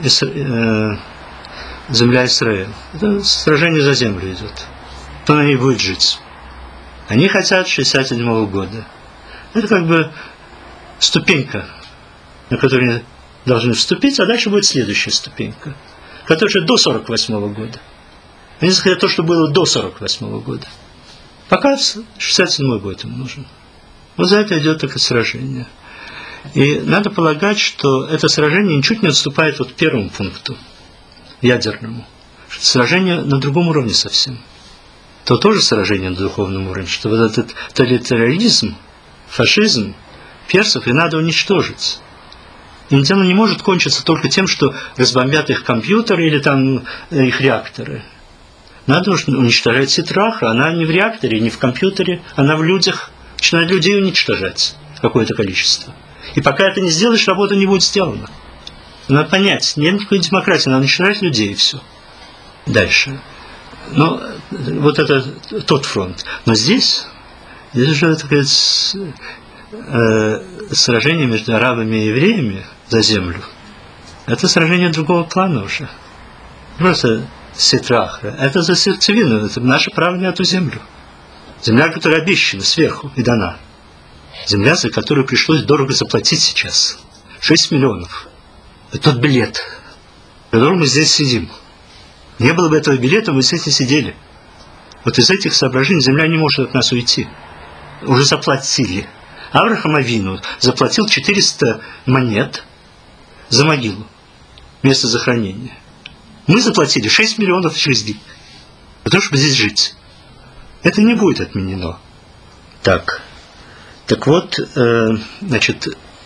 земля Израиля. Это сражение за землю идет. Кто на ней будет жить? Они хотят 1967 года. Это как бы ступенька, на которую они должны вступить, а дальше будет следующая ступенька, которая уже до 1948 года. Они захотят то, что было до 1948 года. Пока 1967 год им нужен. Вот за это идет такое сражение. И надо полагать, что это сражение ничуть не отступает от первому пункту, ядерному. Что сражение на другом уровне совсем. То тоже сражение на духовном уровне, что вот этот тоталитаризм, фашизм персов и надо уничтожить. И дело не может кончиться только тем, что разбомбят их компьютеры или там их реакторы. Надо уничтожать ситраха. Она не в реакторе, не в компьютере, она в людях. Начинают людей уничтожать какое-то количество. И пока это не сделаешь, работа не будет сделана. Надо понять, нет никакой демократии, надо уничтожать людей и все. Дальше. Но вот это тот фронт. Но здесь уже, так сказать, сражение между арабами и евреями за землю. Это сражение другого плана уже. Просто ситраха. Это за сердцевину, это наше право на эту землю. Земля, которая обещана сверху и дана. Земля, за которую пришлось дорого заплатить сейчас. 6 миллионов. Это тот билет, в котором мы здесь сидим. Не было бы этого билета, мы здесь не сидели. Вот из этих соображений земля не может от нас уйти. Уже заплатили. Авраам Авину заплатил 400 монет за могилу, место захоронения. Мы заплатили 6 миллионов жизней для того, чтобы здесь жить. Это не будет отменено. Так вот, значит,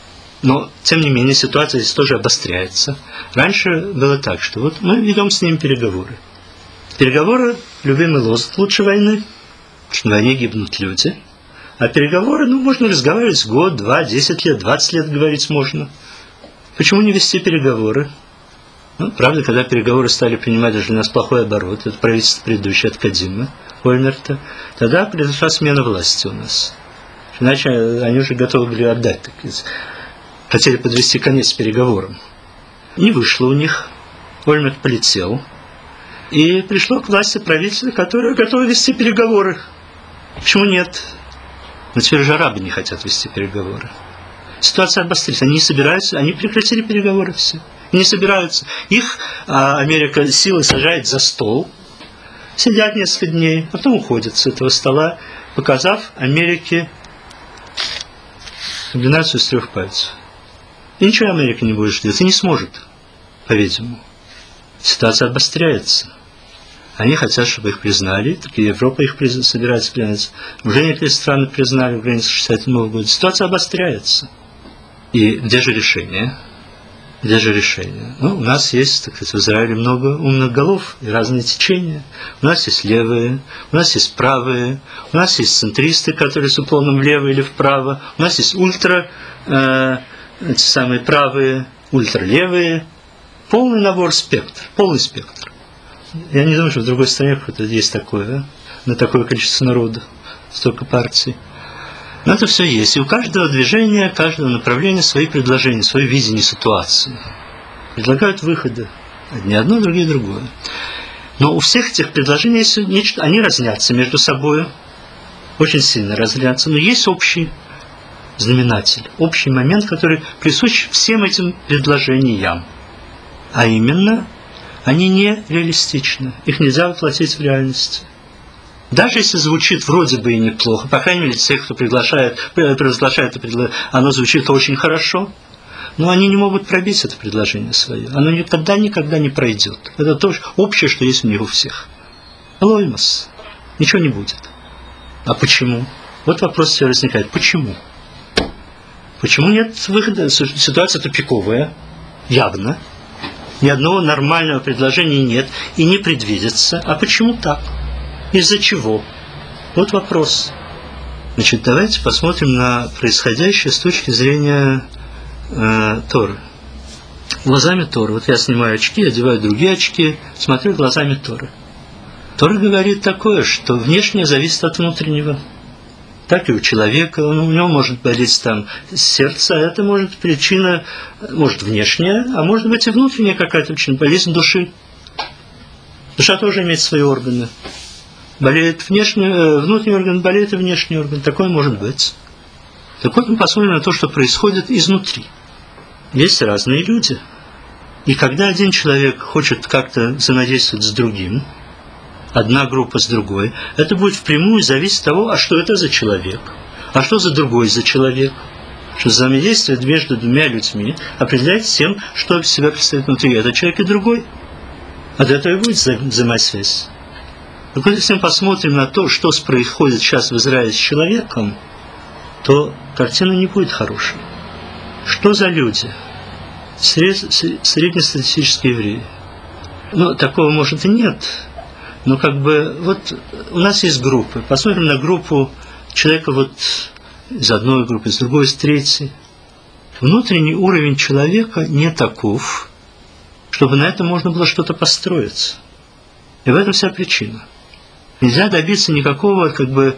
Но, тем не менее, ситуация здесь тоже обостряется. Раньше было так, что вот мы ведем с ними переговоры. Переговоры – любимый лозунг лучше войны, потому что на войне гибнут люди. А переговоры, можно разговаривать год, 2, 10 лет, 20 лет говорить можно. Почему не вести переговоры? Правда, когда переговоры стали принимать даже у нас плохой оборот, это правительство предыдущее от Кадима, Ольмерта, тогда произошла смена власти у нас. Иначе они уже готовы были отдать, хотели подвести конец переговорам. Не вышло у них, Ольмерт полетел, и пришло к власти правительство, которое готово вести переговоры. Почему нет? Но теперь же арабы не хотят вести переговоры. Ситуация обострилась. Они не собираются, они прекратили переговоры все. Не собираются. Их Америка силой сажает за стол, сидят несколько дней, а потом уходят с этого стола, показав Америке комбинацию из 3 пальцев. И ничего Америка не будет ждать, и не сможет, по-видимому. Ситуация обостряется. Они хотят, чтобы их признали, так и Европа их собирается признать. Уже некоторые страны признали в границах 1967 года. Ситуация обостряется. И где же решение? Где же решение? У нас есть, так сказать, в Израиле много умных голов и разные течения. У нас есть левые, у нас есть правые, у нас есть центристы, которые с уклоном влево или вправо, у нас есть эти самые правые, ультралевые. Полный набор спектр, полный спектр. Я не думаю, что в другой стране есть такое, на такое количество народа, столько партий. Но это все есть. И у каждого движения, каждого направления свои предложения, свои видение ситуации. Предлагают выходы. Одни одно, другие другое. Но у всех этих предложений есть нечто, они разнятся между собой, очень сильно разнятся, но есть общий знаменатель, общий момент, который присущ всем этим предложениям. А именно, они не реалистичны, их нельзя воплотить в реальности. Даже если звучит вроде бы и неплохо, по крайней мере, тех, кто провозглашает это, оно звучит очень хорошо, но они не могут пробить это предложение свое. Оно никогда не пройдет. Это то общее, что есть у них у всех. Лоймас. Ничего не будет. А почему? Вот вопрос все возникает. Почему? Почему нет выхода? Ситуация тупиковая, явно. Ни одного нормального предложения нет и не предвидится. А почему так? Из-за чего? Вот вопрос. Значит, давайте посмотрим на происходящее с точки зрения Торы. Глазами Торы. Вот я снимаю очки, одеваю другие очки, смотрю глазами Торы. Тора говорит такое, что внешнее зависит от внутреннего. Так и у человека, у него может болеть там сердце, а это может причина, может внешняя, а может быть и внутренняя какая-то причина, болезнь души. Душа тоже имеет свои органы. Болеет внутренний орган, болеет и внешний орган. Такое может быть. Так вот мы посмотрим на то, что происходит изнутри. Есть разные люди. И когда один человек хочет как-то взаимодействовать с другим, одна группа с другой, это будет впрямую зависеть от того, а что это за человек, а что за другой за человек. Что взаимодействие между двумя людьми определяет тем, что из себя представляет внутри этот человек и другой. От этого и будет взаимосвязь. Так вот, если мы посмотрим на то, что происходит сейчас в Израиле с человеком, то картина не будет хорошей. Что за люди? Среднестатистические евреи. Такого, может, и нет. Но вот у нас есть группы. Посмотрим на группу человека из одной группы, из другой, из третьей. Внутренний уровень человека не таков, чтобы на это можно было что-то построиться. И в этом вся причина. Нельзя добиться никакого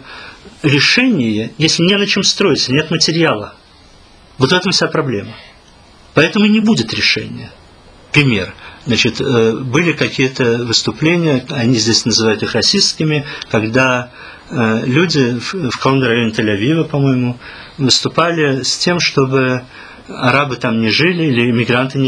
решения, если не на чем строиться, нет материала. Вот в этом вся проблема. Поэтому и не будет решения. Пример. Значит, были какие-то выступления, они здесь называют их расистскими, когда люди в каком-то районе Тель-Авива, по-моему, выступали с тем, чтобы арабы там не жили, или иммигранты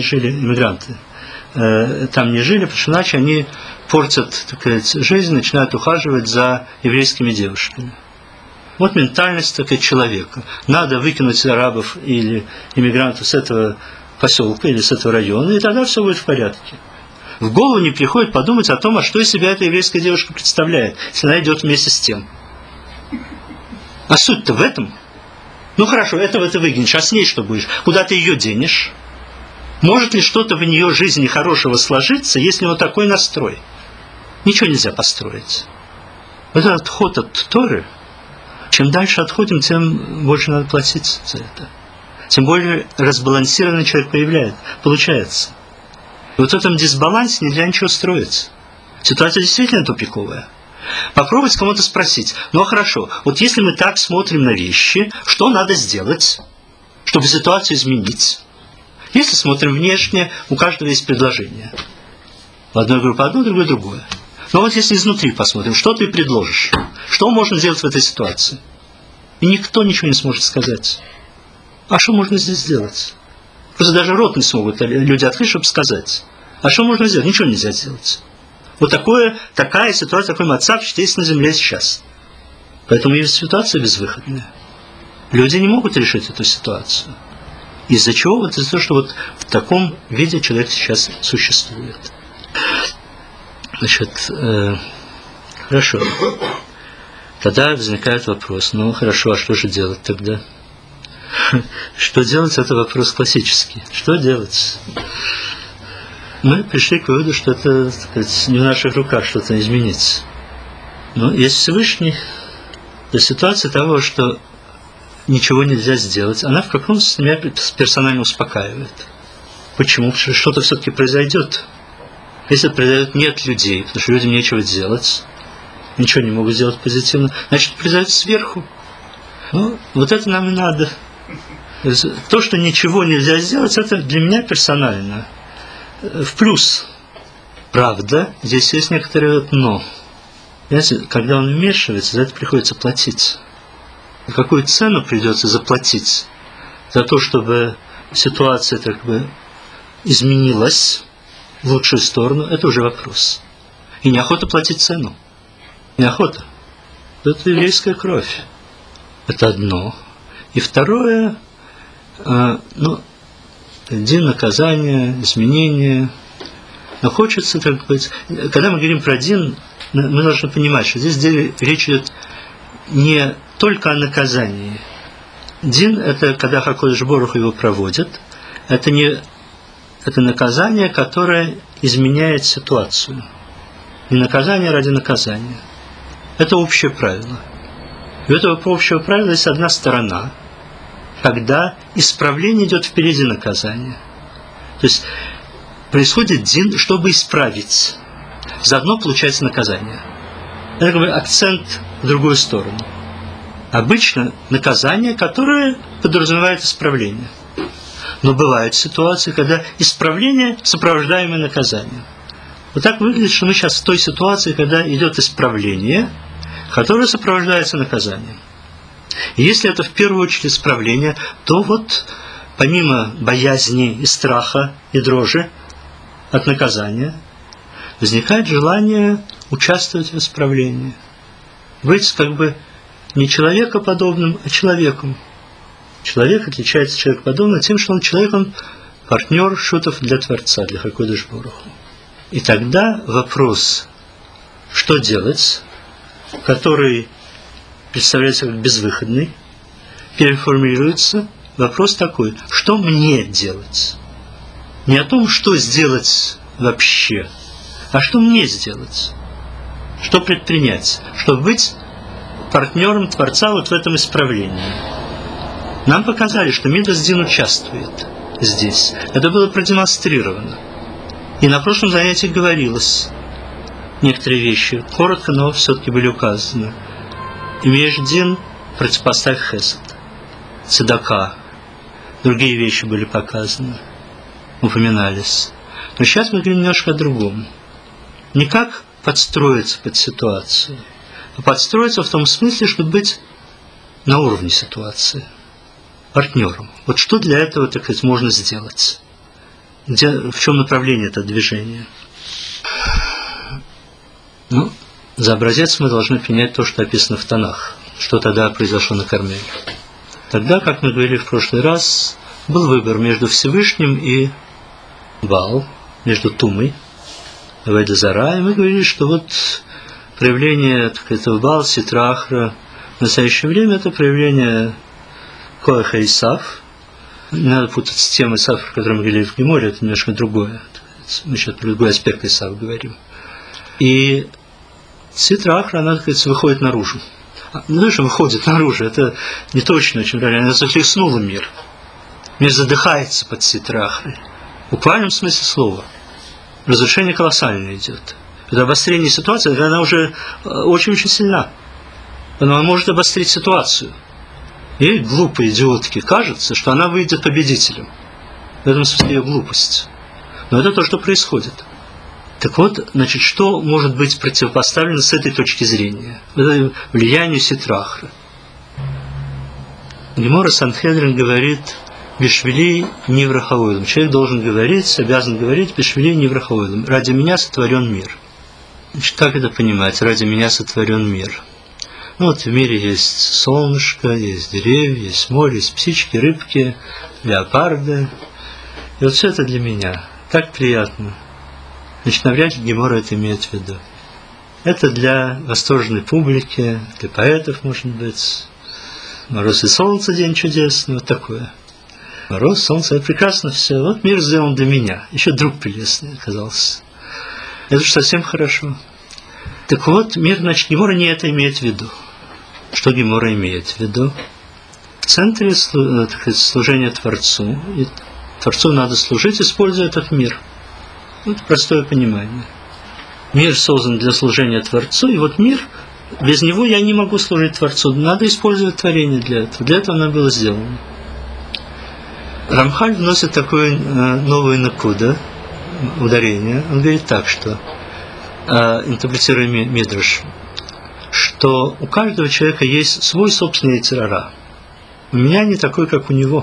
там не жили, потому что иначе они портят, так сказать, жизнь, начинают ухаживать за еврейскими девушками. Вот ментальность человека. Надо выкинуть арабов или иммигрантов с этого поселка или с этого района, и тогда все будет в порядке. В голову не приходит подумать о том, а что из себя эта еврейская девушка представляет, если она идет вместе с тем. А суть-то в этом. Ну хорошо, этого ты выкинешь, а с ней что будешь? Куда ты ее денешь? Может ли что-то в нее жизни хорошего сложиться, если вот такой настрой? Ничего нельзя построить. Вот этот отход от Торы, чем дальше отходим, тем больше надо платить за это. Тем более разбалансированный человек получается. И вот в этом дисбалансе нельзя ничего строить. Ситуация действительно тупиковая. Попробовать кому-то спросить, ну хорошо, вот если мы так смотрим на вещи, что надо сделать, чтобы ситуацию изменить? Если смотрим внешне, у каждого есть предложение. В одной группе одно, в другой другое. Но вот если изнутри посмотрим, что ты предложишь, что можно сделать в этой ситуации? И никто ничего не сможет сказать. А что можно здесь сделать? Просто даже рот не смогут люди открыть, чтобы сказать. А что можно сделать? Ничего нельзя сделать. Вот такая ситуация, такой мацав есть на земле сейчас. Поэтому есть ситуация безвыходная. Люди не могут решить эту ситуацию. Из-за чего? Вот из-за того, что вот в таком виде человек сейчас существует. Значит, хорошо. Тогда возникает вопрос, ну хорошо, а что же делать тогда? Что делать, это вопрос классический. Что делать? Мы пришли к выводу, что это, так сказать, не в наших руках что-то изменить. Но есть Всевышний. То ситуация того, что ничего нельзя сделать, она в каком-то смысле меня персонально успокаивает. Почему? Потому что что-то все-таки произойдет. Если произойдет нет людей, потому что людям нечего делать, ничего не могут сделать позитивно, значит, произойдет сверху. Ну, вот это нам и надо. То, что ничего нельзя сделать, это для меня персонально в плюс. Правда, здесь есть некоторое но. Знаете, когда он вмешивается, за это приходится платить. И какую цену придется заплатить за то, чтобы ситуация так бы изменилась в лучшую сторону, это уже вопрос. И неохота платить цену. Неохота. Это еврейская кровь. Это одно. И второе, дин, наказание, изменение. Но хочется, так быть, когда мы говорим про дин, мы должны понимать, что здесь речь идет не только о наказании. Дин – это когда Хакодеш Борух его проводит. Это наказание, которое изменяет ситуацию. Не наказание ради наказания. Это общее правило. И у этого общего правила есть одна сторона, когда исправление идет впереди наказания. То есть происходит дин, чтобы исправить. Заодно получается наказание. Это как бы акцент в другую сторону. Обычно наказание, которое подразумевает исправление. Но бывают ситуации, когда исправление сопровождаемое наказанием. Вот так выглядит, что мы сейчас в той ситуации, когда идет исправление, которое сопровождается наказанием. И если это в первую очередь исправление, то вот помимо боязни и страха и дрожи от наказания, возникает желание участвовать в исправлении. Быть как бы не человекоподобным, а человеком. Человек отличается от человекоподобного тем, что он человек, он партнер шутов для Творца, для Хакодеш Боруху. И тогда вопрос, что делать, который представляется как безвыходный, переформулируется вопрос такой, что мне делать? Не о том, что сделать вообще, а что мне сделать? Что предпринять? Чтобы быть партнером Творца вот в этом исправлении. Нам показали, что Мидас Дин участвует здесь. Это было продемонстрировано. И на прошлом занятии говорилось некоторые вещи. Коротко, но все-таки были указаны. Имеешь Дин, противопоставь Хесед. Цедака. Другие вещи были показаны. Упоминались. Но сейчас мы говорим немножко о другом. Не как подстроиться под ситуацию, а подстроиться в том смысле, чтобы быть на уровне ситуации. Партнером. Вот что для этого, так сказать, можно сделать? В чем направление этого движения? Ну, за образец мы должны принять то, что описано в Танах. Что тогда произошло на Кармеле. Тогда, как мы говорили в прошлый раз, был выбор между Всевышним и Баал, между Тумой, Авейда Зара, и мы говорили, что вот проявление этого Баал, Ситра, Ахра в настоящее время это проявление Коах и Исав. Не надо путать с тем Исав, о котором мы говорили в Геморе, это немножко другое. Мы сейчас про другой аспект Исава говорим. И Ситра Ахра, она, так сказать, выходит наружу. Не то, что выходит наружу, это не точно очень правильно. Она захлестнула мир. Мир задыхается под Ситра Ахрой. В буквальном смысле слова. Разрушение колоссальное идет. Это обострение ситуации, когда она уже очень-очень сильна. Она может обострить ситуацию. Ей, глупой идиотке, кажется, что она выйдет победителем. В этом смысле ее глупость. Но это то, что происходит. Так вот, значит, что может быть противопоставлено с этой точки зрения? Это влиянию Ситрахры. Гемора Санхедрин говорит «Бишвили неврахауэлем». Человек должен говорить, обязан говорить «Бишвили неврахауэлем». «Ради меня сотворен мир». Значит, как это понимать? «Ради меня сотворен мир». Ну, вот в мире есть солнышко, есть деревья, есть море, есть птички, рыбки, леопарды. И вот все это для меня. Так приятно. Значит, навряд ли Гемора это имеет в виду. Это для восторженной публики, для поэтов, может быть. Мороз и солнце, день чудесный, вот такое. Мороз, солнце, это прекрасно все. Вот мир сделан для меня. Еще друг прелестный оказался. Это же совсем хорошо. Так вот, мир, значит, Гемора не это имеет в виду. Что Гемора имеет в виду? В центре служения Творцу. И Творцу надо служить, используя этот мир. Это простое понимание. Мир создан для служения Творцу, и вот мир, без него я не могу служить Творцу. Надо использовать творение для этого. Для этого оно было сделано. Рамхаль вносит такое новое накуда, ударение. Он говорит так, что, интерпретируя Мидраш, что у каждого человека есть свой собственный йецер ара. У меня не такой, как у него.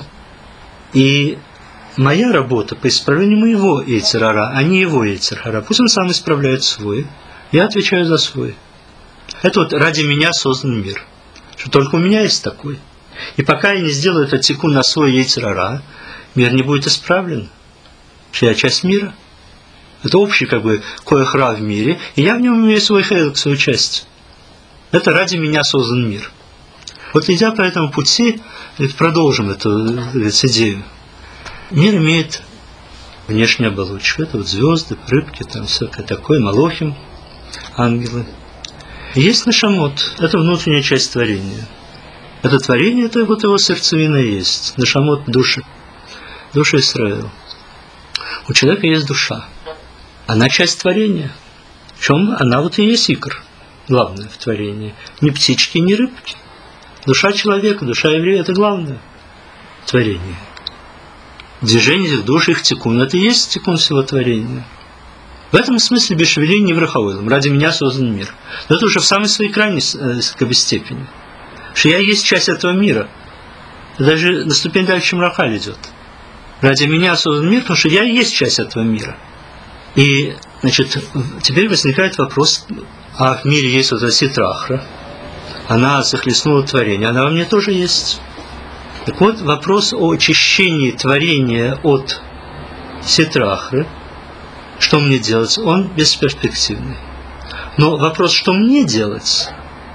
И моя работа по исправлению моего йецер ара, а не его йецер ара. Пусть он сам исправляет свой. Я отвечаю за свой. Это вот ради меня создан мир. Что только у меня есть такой. И пока я не сделаю это тикун на свой йецер ара, мир не будет исправлен. Что я часть мира. Это общий, как бы, коах ра в мире, и я в нем имею свой хелек, свою часть. Это ради меня создан мир. Вот идя по этому пути, продолжим эту идею. Мир имеет внешнюю оболочку. Это вот звезды, рыбки, там всякое такое, малохим, ангелы. И есть нашамот. Это внутренняя часть творения. Это творение, это вот его сердцевина есть. Нашамот – души. Душа Исраэля. У человека есть душа. Она часть творения. В чем она вот и есть икр. Главное в творении. Ни птички, ни рыбки. Душа человека, душа еврея – это главное в творении. Движение их душ, их тикун – это и есть тикун всего творения. В этом смысле бешвили не враховым. Ради меня создан мир. Но это уже в самой своей крайней степени. Что я есть часть этого мира. Даже на ступень дальше, чем Рахаль идет. Ради меня создан мир, потому что я и есть часть этого мира. И, значит, теперь возникает вопрос, а в мире есть вот эта Ситра Ахра, она захлестнула творение, она во мне тоже есть. Так вот, вопрос о очищении творения от Ситра Ахры, что мне делать, он бесперспективный. Но вопрос, что мне делать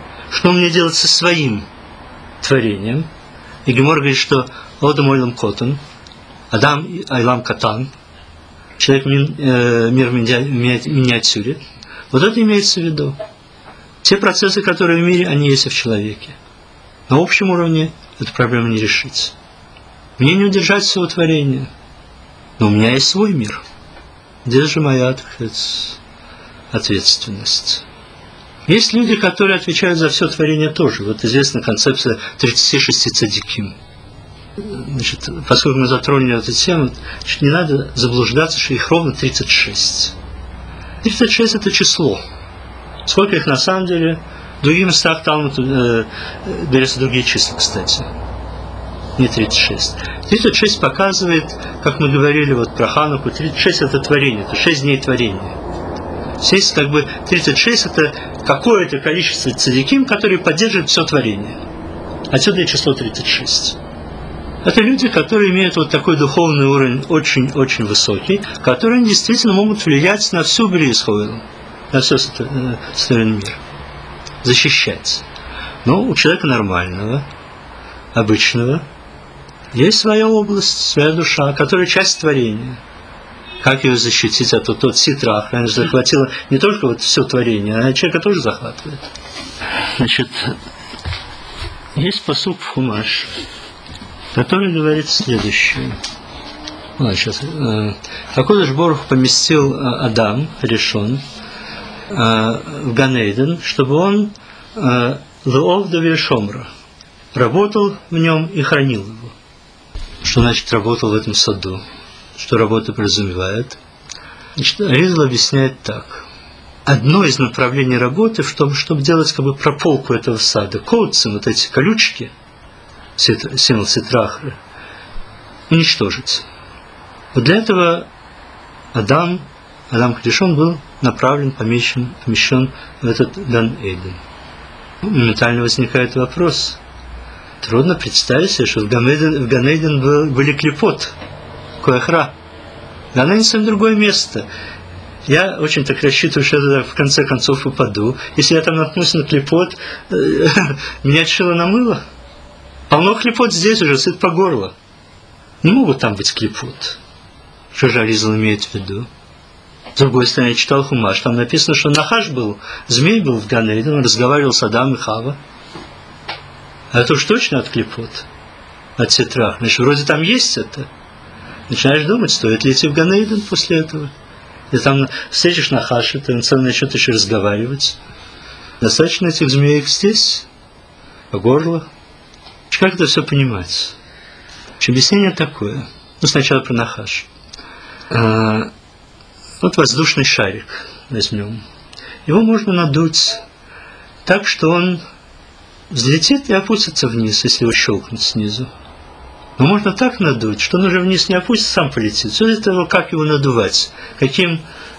со своим творением, и Гемор говорит, что Одам Ойлам Котан, Адам Айлам Катан, человек мир в миниатюре, вот это имеется в виду. Те процессы, которые в мире, они есть и в человеке. На общем уровне эту проблему не решить. Мне не удержать всего творения. Но у меня есть свой мир. Где же моя, так сказать, ответственность? Есть люди, которые отвечают за все творение тоже. Вот известна концепция 36 цадиким. Значит, поскольку мы затронули эту тему, значит, не надо заблуждаться, что их ровно 36. 36 – это число. Сколько их на самом деле? В других местах Талмуд берется другие числа, кстати. Не 36. 36 показывает, как мы говорили вот про Хануку, 36 – это творение, это 6 дней творения. Здесь как бы 36 – это какое-то количество цадиким, которые поддерживают все творение. Отсюда и число 36. Это люди, которые имеют вот такой духовный уровень очень-очень высокий, которые действительно могут влиять на всю Брисховину, на все остальной мир, защищать. Но у человека нормального, обычного, Есть своя область, своя душа, которая часть творения. Как ее защитить от тот ситрах? Она же захватила не только вот все творение, она человека тоже захватывает. Значит, есть пасук в Хумаш, который говорит следующее. Значит, Акодыш Борух поместил Адам, Ришон, в Ганейден, чтобы он Леов Давид Шомра работал в нем и хранил его. Что значит работал в этом саду? Что работа подразумевает? Значит, Аризал объясняет так. Одно из направлений работы в том, чтобы делать как бы прополку этого сада. Коутцем, вот эти колючки, символ ситрахры, уничтожить. Вот для этого Адам Кадишон был направлен, помещен в этот Ган-Эйден. Моментально возникает вопрос. Трудно представить себе, что в Ган-Эйден были клипот, коэхра. Ган-Эйден совсем другое место. Я очень так рассчитываю, что я туда в конце концов упаду. Если я там наткнусь на клипот, меня отшило на мыло. Полно клипот здесь уже, сыт по горло. Не могут там быть клипот. Что же Аризал имеет в виду? С другой стороны, я читал Хумаш, там написано, что Нахаш был, змей был в Ган-Эйден, он разговаривал с Адамом и Хава. А это уж точно от клипот, от ситрах. Значит, вроде там есть это. Начинаешь думать, стоит ли идти в Ган-Эйден после этого. И там встретишь Нахаша, ты начнет еще разговаривать. Достаточно этих змеек здесь, по горло. Как это все понимать? Объяснение такое. Ну, сначала про Нахаш. Вот воздушный шарик возьмем. Его можно надуть так, что он взлетит и опустится вниз, если его щелкнуть снизу. Но можно так надуть, что он уже вниз не опустится, сам полетит. Все из того, как его надувать, каким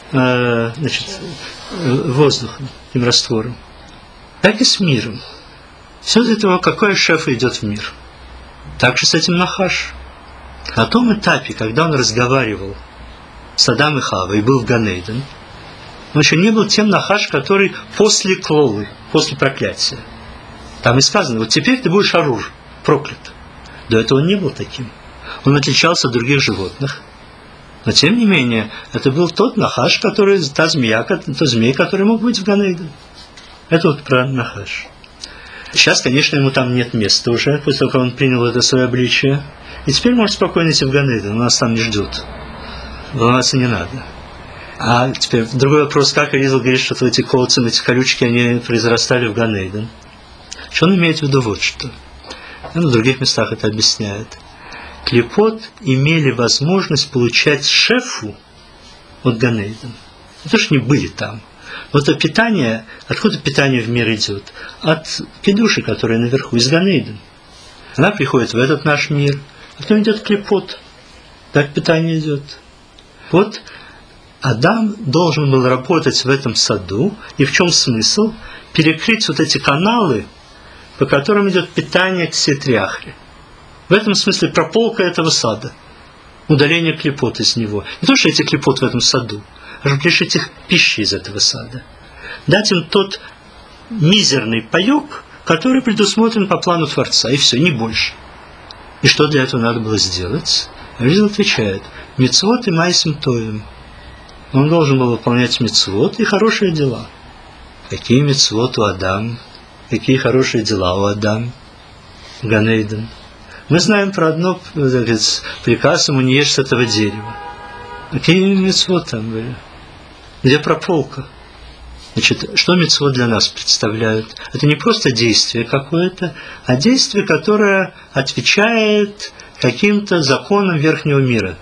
воздухом, каким раствором. Так и с миром. Все из этого, какой шеф идет в мир. Так же с этим Нахаш. На том этапе, когда он разговаривал с Адамом и Хавой и был в Ган-Эйден, он еще не был тем Нахаш, который после клолы, после проклятия. Там и сказано, вот теперь ты будешь Арур, проклят. До этого он не был таким. Он отличался от других животных. Но тем не менее, это был тот Нахаш, который, тот змей, который мог быть в Ган-Эйден. Это вот про Нахаш. Сейчас, конечно, ему там нет места уже, после того, как он принял это свое обличие. И теперь может спокойно идти в Ган-Эйден, он нас там не ждет. Волноваться не надо. А теперь другой вопрос, как Аризал говорит, что эти колцы, эти колючки, они произрастали в Ган-Эйден. Что он имеет в виду вот что? Он в других местах это объясняет. Клипот имели возможность получать шефу от Ган-Эйден. Не то, что они были там. Но это питание, откуда питание в мир идет? От кедуши, которая наверху, из Ган-Эйден. Она приходит в этот наш мир, а потом идет клипот. Так питание идет. Вот Адам должен был работать в этом саду, и в чем смысл? Перекрыть вот эти каналы, по которым идет питание к ситряхре. В этом смысле прополка этого сада, удаление клипот из него. Не то, что эти клипот в этом саду, а чтобы лишить их пищи из этого сада. Дать им тот мизерный паёк, который предусмотрен по плану Творца, и все, не больше. И что для этого надо было сделать? Аризал отвечает, мицвот и майсим тоим. Он должен был выполнять мицвот и хорошие дела. Какие мицвот у Адама? Какие хорошие дела у Адама? Ган-Эйден. Мы знаем про одно, приказ ему не ешь с этого дерева. Какие мицвот там были? Где прополка? Значит, что мицвот для нас представляют? Это не просто действие какое-то, а действие, которое отвечает каким-то законам верхнего мира.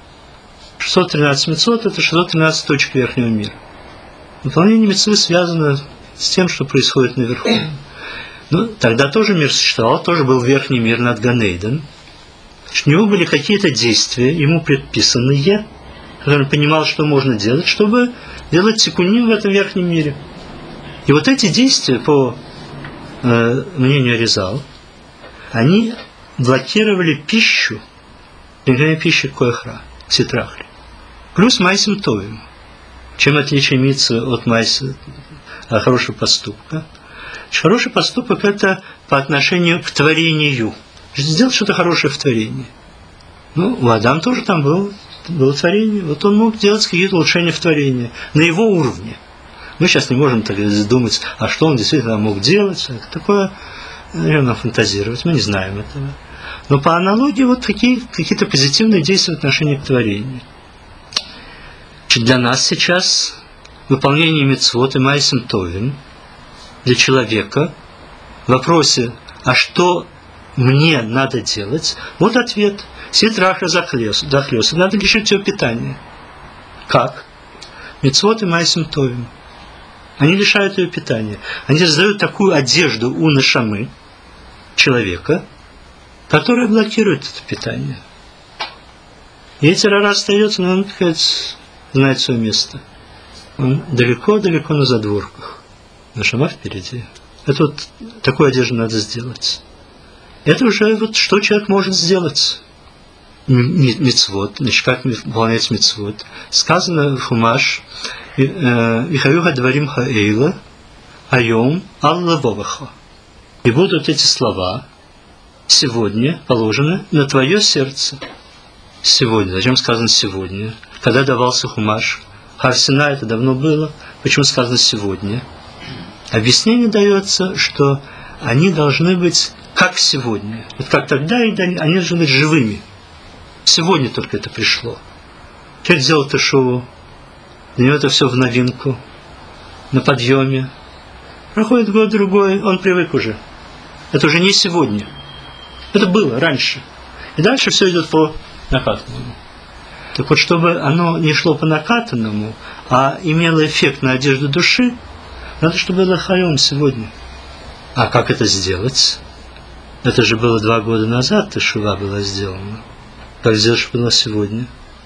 613 мицвот – это 613 точек верхнего мира. Выполнение мицвы связано с тем, что происходит наверху. Ну, тогда тоже мир существовал, тоже был верхний мир над Ган-Эйден. У него были какие-то действия, ему предписанные, который понимал, что можно делать, чтобы делать тикуним в этом верхнем мире. И вот эти действия, по мнению Аризал, они блокировали пищу, пищи коэхра, ситрахли, плюс майсим тоим. Чем отличие мицвы от майса, хорошего поступка? Хороший поступок – это по отношению к творению. Сделать что-то хорошее в творении. Ну, у Адама тоже там было творение. Вот он мог делать какие-то улучшения в творении на его уровне. Мы сейчас не можем так думать, а что он действительно мог делать. Такое, наверное, фантазировать. Мы не знаем этого. Но по аналогии вот какие-то позитивные действия в отношении к творению. Для нас сейчас выполнение мицвот и маасим товим для человека в вопросе, а что мне надо делать, вот ответ. Ситраха захлёст. Надо лишить его питания. Как? Мицвот и маасим товим. Они лишают ее питания. Они создают такую одежду у нешамы человека, которая блокирует это питание. Йецер ара остается, но он, так сказать, знает свое место. Он далеко-далеко на задворках. Нешама впереди. Это вот такую одежду надо сделать. Это уже вот что человек может сделать. Мицвот, значит, как выполнять мицвот. Сказано в Хумаш, «Вихаюха дварим хаэйла, айом аллавоваха». И будут эти слова сегодня положены на твое сердце. Сегодня. Зачем сказано сегодня? Когда давался Хумаш? Хар Синай это давно было. Почему сказано сегодня? Объяснение дается, что они должны быть как сегодня. Вот как тогда, и они должны быть живыми. Сегодня только это пришло. Человек сделал тешуву, для него это все в новинку, на подъеме. Проходит год-другой, он привык уже. Это уже не сегодня. Это было раньше. И дальше все идет по накатанному. Так вот, чтобы оно не шло по накатанному, а имело эффект на одежду души, надо, чтобы было хайом сегодня. А как это сделать? Это же было 2 года назад, тешува была сделана. Как сделать, чтобы было сегодня?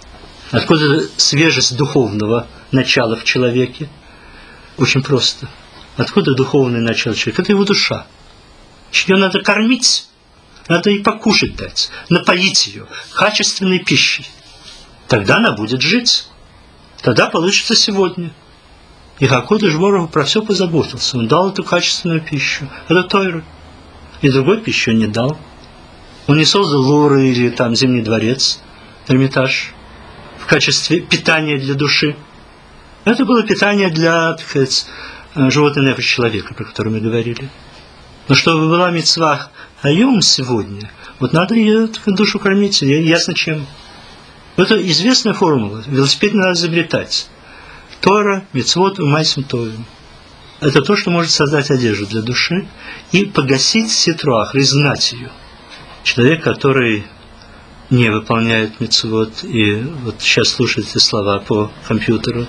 Откуда свежесть духовного начала в человеке? Очень просто. Откуда духовное начало человека? Это его душа. Ее надо кормить, надо ей покушать дать, напоить ее качественной пищей. Тогда она будет жить. Тогда получится сегодня. И Хакодыш Бороху про все позаботился. Он дал эту качественную пищу. Это Тойра. И другой пищу он не дал. Он не создал Луры или там Зимний дворец, Эрмитаж, в качестве питания для души. Это было питание для, так сказать, животной нефи человека, про который мы говорили. Но чтобы была мицва айом сегодня, вот надо ее душу кормить, ясно чем. Это известная формула. Велосипед надо изобретать. Тора, мицвот, маасим товим. Это то, что может создать одежду для души и погасить ситруах, изгнать ее. Человек, который не выполняет мицвот, и вот сейчас слушает эти слова по компьютеру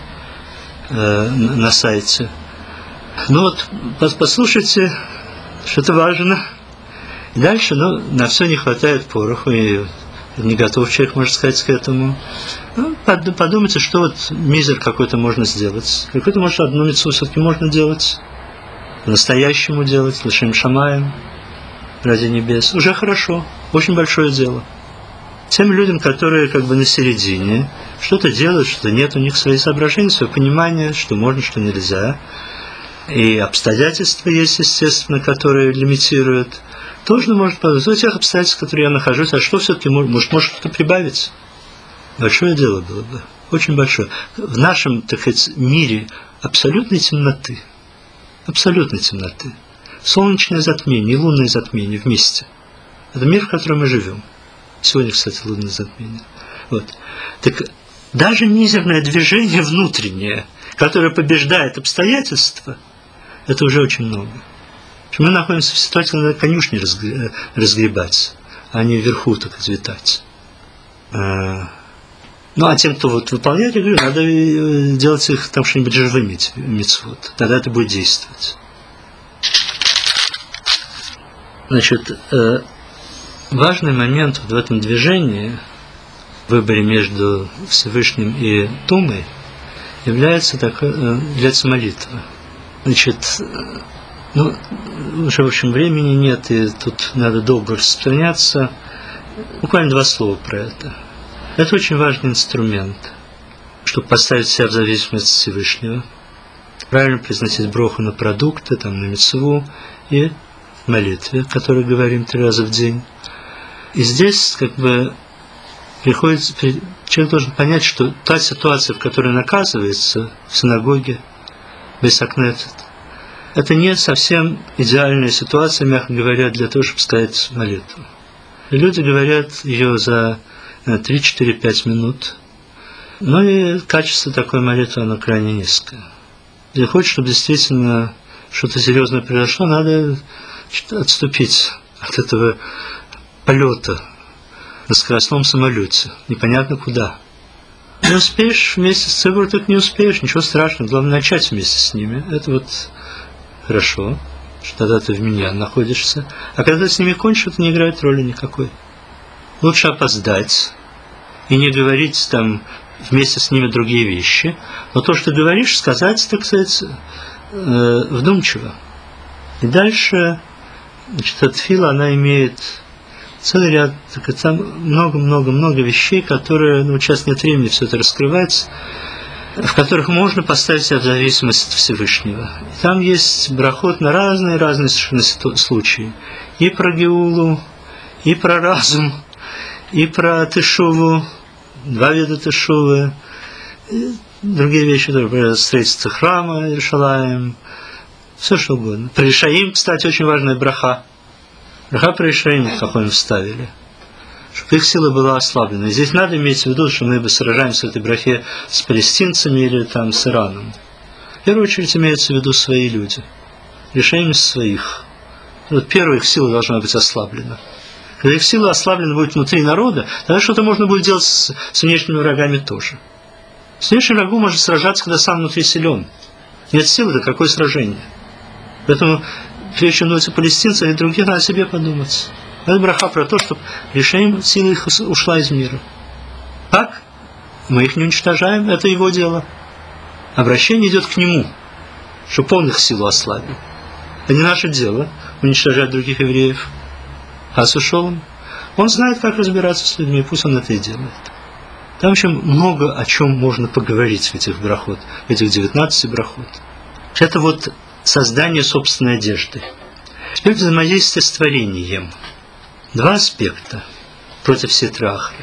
на сайте. Ну вот, послушайте, что-то важно. И дальше, на все не хватает пороху, и не готов человек, можно сказать, к этому. Ну, подумайте, что вот мизер какой-то можно сделать. Какой-то, может, одну мицву все-таки можно делать. По-настоящему делать, лишим шамаем, ради небес. Уже хорошо, очень большое дело. Тем людям, которые как бы на середине, что-то делают, что-то нет, у них свои соображения, свое понимание, что можно, что нельзя. И обстоятельства есть, естественно, которые лимитируют. Тоже может подумать, в тех обстоятельствах, в которых я нахожусь, а что все-таки может что-то прибавить? Большое дело было бы, очень большое. В нашем, так сказать, мире абсолютной темноты, солнечное затмение и лунное затмение вместе. Это мир, в котором мы живем. Сегодня, кстати, лунное затмение. Вот. Так даже мизерное движение внутреннее, которое побеждает обстоятельства, это уже очень много. Мы находимся в ситуации, когда надо конюшни разгребать, а не вверху так витать. Ну, а тем, кто вот выполняет, я говорю, надо делать их там что-нибудь живыми, мицвот. Тогда это будет действовать. Значит, важный момент вот в этом движении, в выборе между Всевышним и Тумой, является молитва. Значит, уже, в общем, времени нет, и тут надо долго распространяться. Буквально 2 слова про это. Это очень важный инструмент, чтобы поставить себя в зависимость от Всевышнего, правильно произносить броху на продукты, на мицву и в молитве, о которой говорим 3 раза в день. И здесь, человек должен понять, что та ситуация, в которой он оказывается в синагоге, бейс-хакнесет, это не совсем идеальная ситуация, мягко говоря, для того, чтобы сказать молитву. И люди говорят ее за 3-4-5 минут. Но и качество такой молитвы, оно крайне низкое. Если хочешь, чтобы действительно что-то серьезное произошло, надо отступить от этого полета на скоростном самолете. Непонятно куда. Не успеешь вместе с цибур, так не успеешь, ничего страшного. Главное начать вместе с ними. Это вот хорошо, что тогда ты в миньян находишься. А когда ты с ними кончишь, это не играет роли никакой. Лучше опоздать и не говорить там вместе с ними другие вещи. Но то, что ты говоришь, сказать, так сказать, вдумчиво. И дальше, значит, эта тфила, она имеет целый ряд, там много-много-много вещей, которые, сейчас нет времени все это раскрывать, в которых можно поставить себя в зависимость от Всевышнего. И там есть брахот на разные совершенно случаи. И про Геулу, и про разум, и про Тешуву, 2 вида Тешувы, другие вещи, например, строительство храма Иерушалаим, все что угодно. Про Ишаим, кстати, очень важная браха. Браха про Ишаим Хахамим вставили, чтобы их сила была ослаблена. И здесь надо иметь в виду, что мы сражаемся в этой брахе с палестинцами или там с Ираном. В первую очередь имеются в виду свои люди. Ишаим из своих. Вот первая их сила должна быть ослаблена. Когда их сила ослаблена будет внутри народа, тогда что-то можно будет делать с внешними врагами тоже. С внешним врагом может сражаться, когда сам внутри силен. Нет силы, да какое сражение? Поэтому, прежде чем думать о палестинцах и других, надо о себе подумать. Это браха про то, чтобы решением сила их ушла из мира. Так? Мы их не уничтожаем, это его дело. Обращение идет к нему, чтобы он их силу ослабил. Это не наше дело уничтожать других евреев. Хас ушел. Он знает, как разбираться с людьми, пусть он это и делает. Там еще много о чем можно поговорить в этих брахот, в этих 19 брахот. Это вот создание собственной одежды. Теперь взаимодействие с творением. 2 аспекта против ситра-ахри.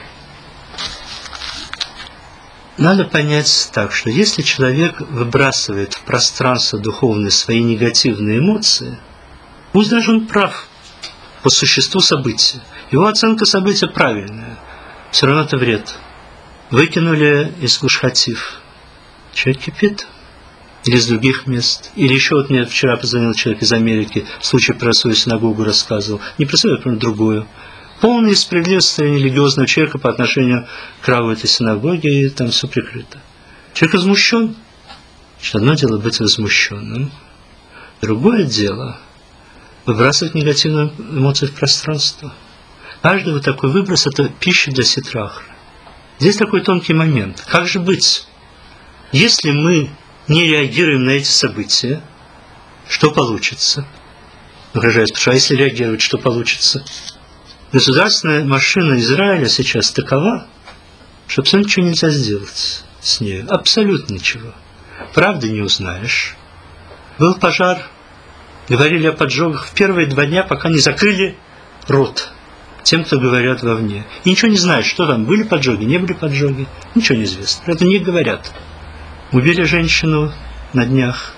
Надо понять так, что если человек выбрасывает в пространство духовное свои негативные эмоции, пусть даже он прав по существу события, его оценка события правильная, все равно это вред. Выкинули из Гуш-Хатив. Человек кипит. Или из других мест. Или еще вот мне вчера позвонил человек из Америки, случай про свою синагогу рассказывал. Не про свою, а про другую. Полное несправедливое состояние религиозного человека по отношению к раву этой синагоги, и там все прикрыто. Человек возмущен. Значит, одно дело быть возмущенным. Другое дело выбрасывать негативные эмоции в пространство. Каждый вот такой выброс – это пища для ситра-ахри. Здесь такой тонкий момент. Как же быть? Если мы не реагируем на эти события, что получится? Выражаясь, потому что а если реагировать, что получится? Государственная машина Израиля сейчас такова, что абсолютно ничего нельзя сделать с ней. Абсолютно ничего. Правды не узнаешь. Был пожар, говорили о поджогах в первые 2 дня, пока не закрыли рот тем, кто говорят вовне. И ничего не знаешь, что там, были поджоги, не были поджоги. Ничего не известно. Про это не говорят. Убили женщину на днях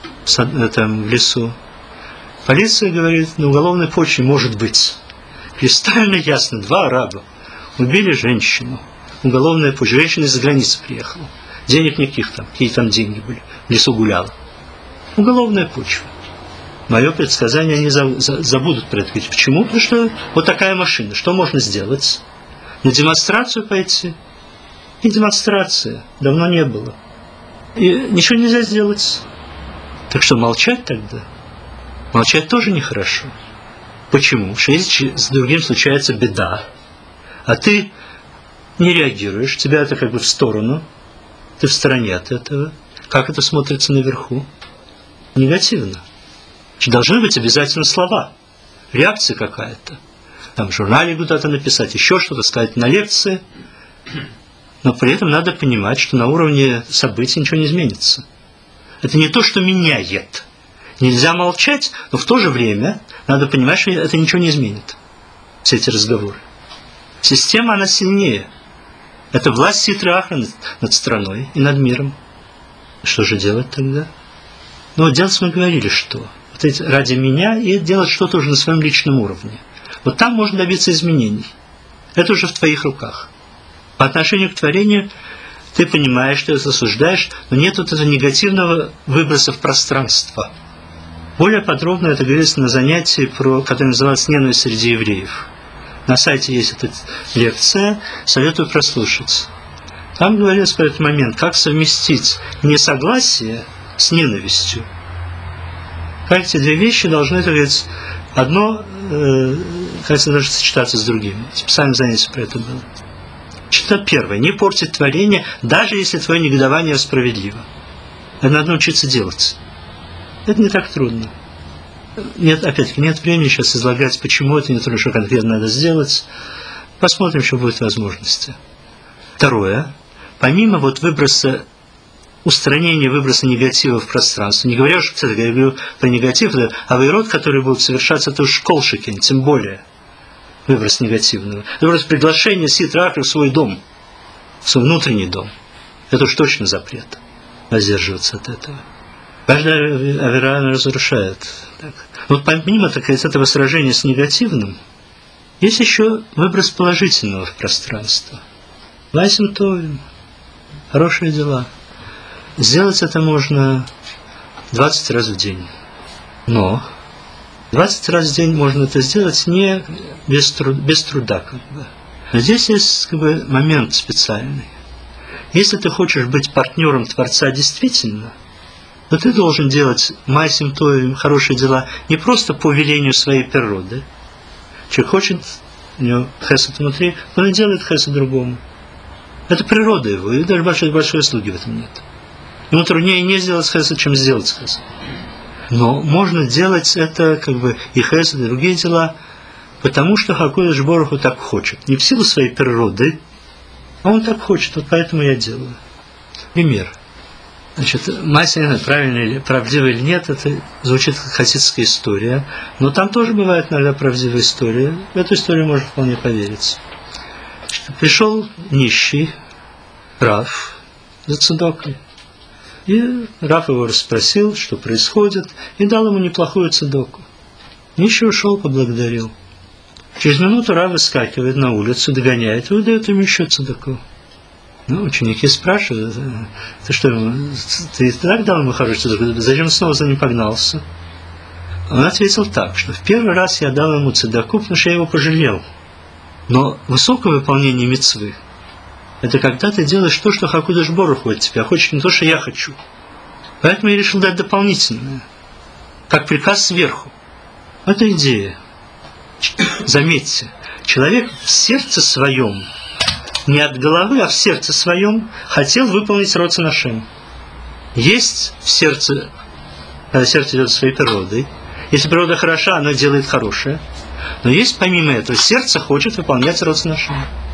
там, в лесу. Полиция говорит, на уголовной почве может быть. Кристально ясно, 2 араба убили женщину. Уголовная почва. Женщина из-за границы приехала. Денег никаких там, какие там деньги были. В лесу гуляла. Уголовная почва. Мое предсказание они забудут про это. Почему? Потому что вот такая машина. Что можно сделать? На демонстрацию пойти? И демонстрация. Давно не было. И ничего нельзя сделать. Так что молчать тогда? Молчать тоже нехорошо. Почему? Потому что если с другим случается беда, а ты не реагируешь, тебя это как бы в сторону, ты в стороне от этого. Как это смотрится наверху? Негативно. Должны быть обязательно слова, реакция какая-то. Там в журнале куда-то написать, еще что-то сказать на лекции. Но при этом надо понимать, что на уровне событий ничего не изменится. Это не то, что меняет. Нельзя молчать, но в то же время надо понимать, что это ничего не изменит. Все эти разговоры. Система, она сильнее. Это власть Ситры Ахра над страной и над миром. Что же делать тогда? Ну, делать мы говорили, что вот эти ради меня и делать что-то уже на своем личном уровне. Вот там можно добиться изменений. Это уже в твоих руках. По отношению к творению ты понимаешь, что это осуждаешь, но нет вот этого негативного выброса в пространство. Более подробно это говорится на занятии, которое называется «Ненависть среди евреев». На сайте есть эта лекция, советую прослушать. Там говорится про этот момент, как совместить несогласие с ненавистью. Как эти две вещи должны, так сказать, одно, кажется, даже сочетаться с другим. Специальное занятие про это было. Что первое? Не портить творение, даже если твое негодование справедливо. Это надо научиться делать. Это не так трудно. Нет, опять-таки, нет времени сейчас излагать, почему это не трудно, что конкретно надо сделать. Посмотрим, что будет возможности. Второе. Помимо вот устранения выброса негатива в пространство, не говоря уж, кстати, я говорю про негатив, это авейрот, который будет совершаться, это уж колшикин, тем более выброс негативного. Это просто приглашение Ситры Ахры в свой дом, в свой внутренний дом. Это уж точно запрет воздерживаться от этого. Каждая авера разрушает. Вот помимо, так сказать, этого сражения с негативным, есть еще выброс положительного в пространство. Вайсим Товим. Хорошие дела. Сделать это можно 20 раз в день. Но 20 раз в день можно это сделать не без труда. Как бы. Но здесь есть как бы момент специальный. Если ты хочешь быть партнером Творца действительно, то ты должен делать майсим товим, хорошие дела, не просто по велению своей природы. Человек хочет, у него хесед внутри, он и делает хесед другому. Это природа его, и даже большой слуги в этом нет. Ему труднее не сделать хесед, чем сделать хесед. Но можно делать это, как бы, и хесед, и другие дела, потому что Хакодеш Барух Ху так хочет. Не в силу своей природы, а он так хочет, вот поэтому я делаю. Пример. Значит, мастер, не знаю, правильно или правдиво или нет, это звучит как хасидская история, но там тоже бывает иногда правдивая история. В эту историю можно вполне поверить. Пришел нищий Рав за цедокой, и Рав его расспросил, что происходит, и дал ему неплохую цедоку. Нищий ушел, поблагодарил. Через минуту Рав выскакивает на улицу, догоняет его и дает ему еще цедоку. Ну, ученики спрашивают, ты что, ты так дал ему хорошую цедоку, зачем снова за ним погнался? Он ответил так, что в первый раз я дал ему цедаку, потому что я его пожалел. Но высокое выполнение мицвы – это когда ты делаешь то, что Хакодеш Барух Ху от тебя хочет, не то, что я хочу. Поэтому я решил дать дополнительное, как приказ сверху. Это идея. Заметьте, человек в сердце своем, не от головы, а в сердце своем хотел выполнить роцен Ашем. Есть в сердце, когда сердце идет своей природой. Если природа хороша, оно делает хорошее. Но есть помимо этого, сердце хочет выполнять роцен Ашем.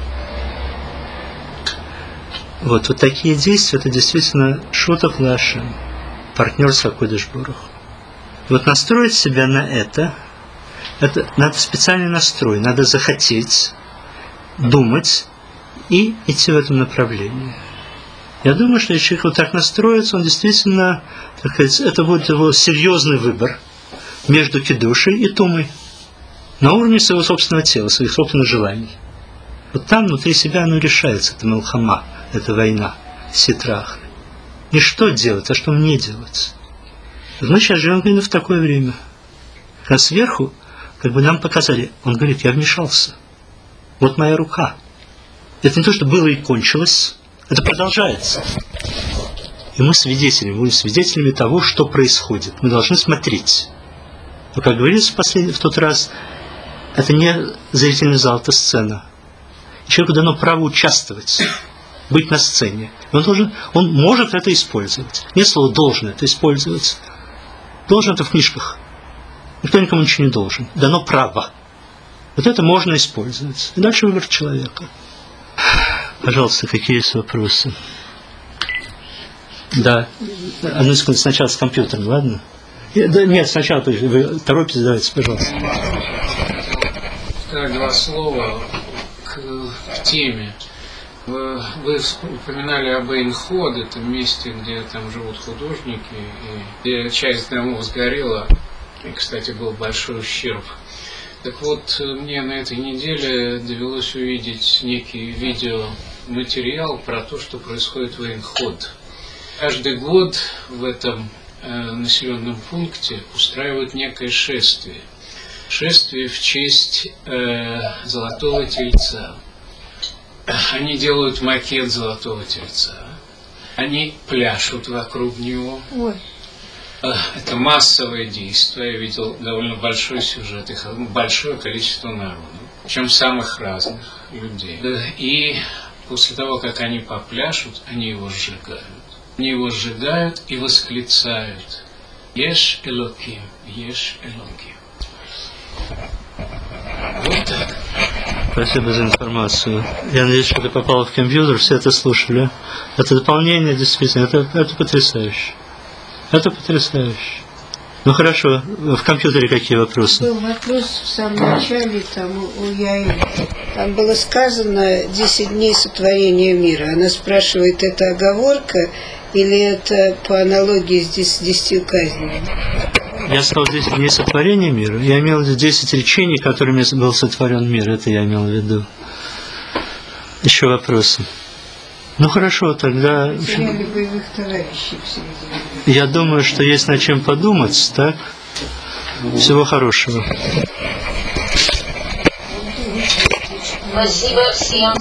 Вот такие действия, это действительно шутов Лашем, партнер с Хакодеш Барух Ху. Вот настроить себя на это надо специальный настрой, надо захотеть, думать и идти в этом направлении. Я думаю, что если человек вот так настроится, он действительно, так сказать, это будет его серьезный выбор между кидушей и тумой на уровне своего собственного тела, своих собственных желаний. Вот там внутри себя оно решается, это милхама, это война, ситрах. Не что делать, а что мне делать. Мы сейчас живем именно в такое время. А сверху, как бы нам показали, он говорит, я вмешался. Вот моя рука. Это не то, что было и кончилось, это продолжается. И мы будем свидетелями того, что происходит. Мы должны смотреть. Но, как говорится в тот раз, это не зрительный зал, это сцена. Человеку дано право участвовать, быть на сцене. Он может это использовать. Нет слова «должен» это использовать. Должен это в книжках. Никто никому ничего не должен. Дано право. Вот это можно использовать. И дальше выбор человека. Пожалуйста, какие есть вопросы? Да. Одну секунду, сначала с компьютером, ладно? Нет, сначала вы торопитесь, давайте, пожалуйста. Так, два слова к теме. Вы упоминали об Эйнход, этом месте, где там живут художники, и где часть домов сгорела, и, кстати, был большой ущерб. Так вот, мне на этой неделе довелось увидеть некий видеоматериал про то, что происходит в Эйнход. Каждый год в этом населенном пункте устраивают некое шествие. Шествие в честь Золотого Тельца. Они делают макет Золотого Тельца. Они пляшут вокруг него. Ой. Это массовое действие. Я видел довольно большой сюжет, их большое количество народу, причем самых разных людей. И после того, как они попляшут, они его сжигают. Они его сжигают и восклицают: «Еш Элоким, Еш Элоким». Вот так. Спасибо за информацию. Я надеюсь, что это попало в компьютер, все это слушали. Это дополнение, действительно, это потрясающе. Это потрясающе. Ну хорошо, в компьютере какие вопросы? Был вопрос в самом начале, там у Яи. Там было сказано 10 дней сотворения мира. Она спрашивает, это оговорка или это по аналогии с 10 казнями? Я сказал 10 дней сотворения мира. Я имел в виду 10 речений, которыми был сотворен мир. Это я имел в виду. Еще вопросы? Ну хорошо, тогда... Потеряли боевых товарищей в середине. Я думаю, что есть над чем подумать, так? Всего хорошего. Спасибо всем.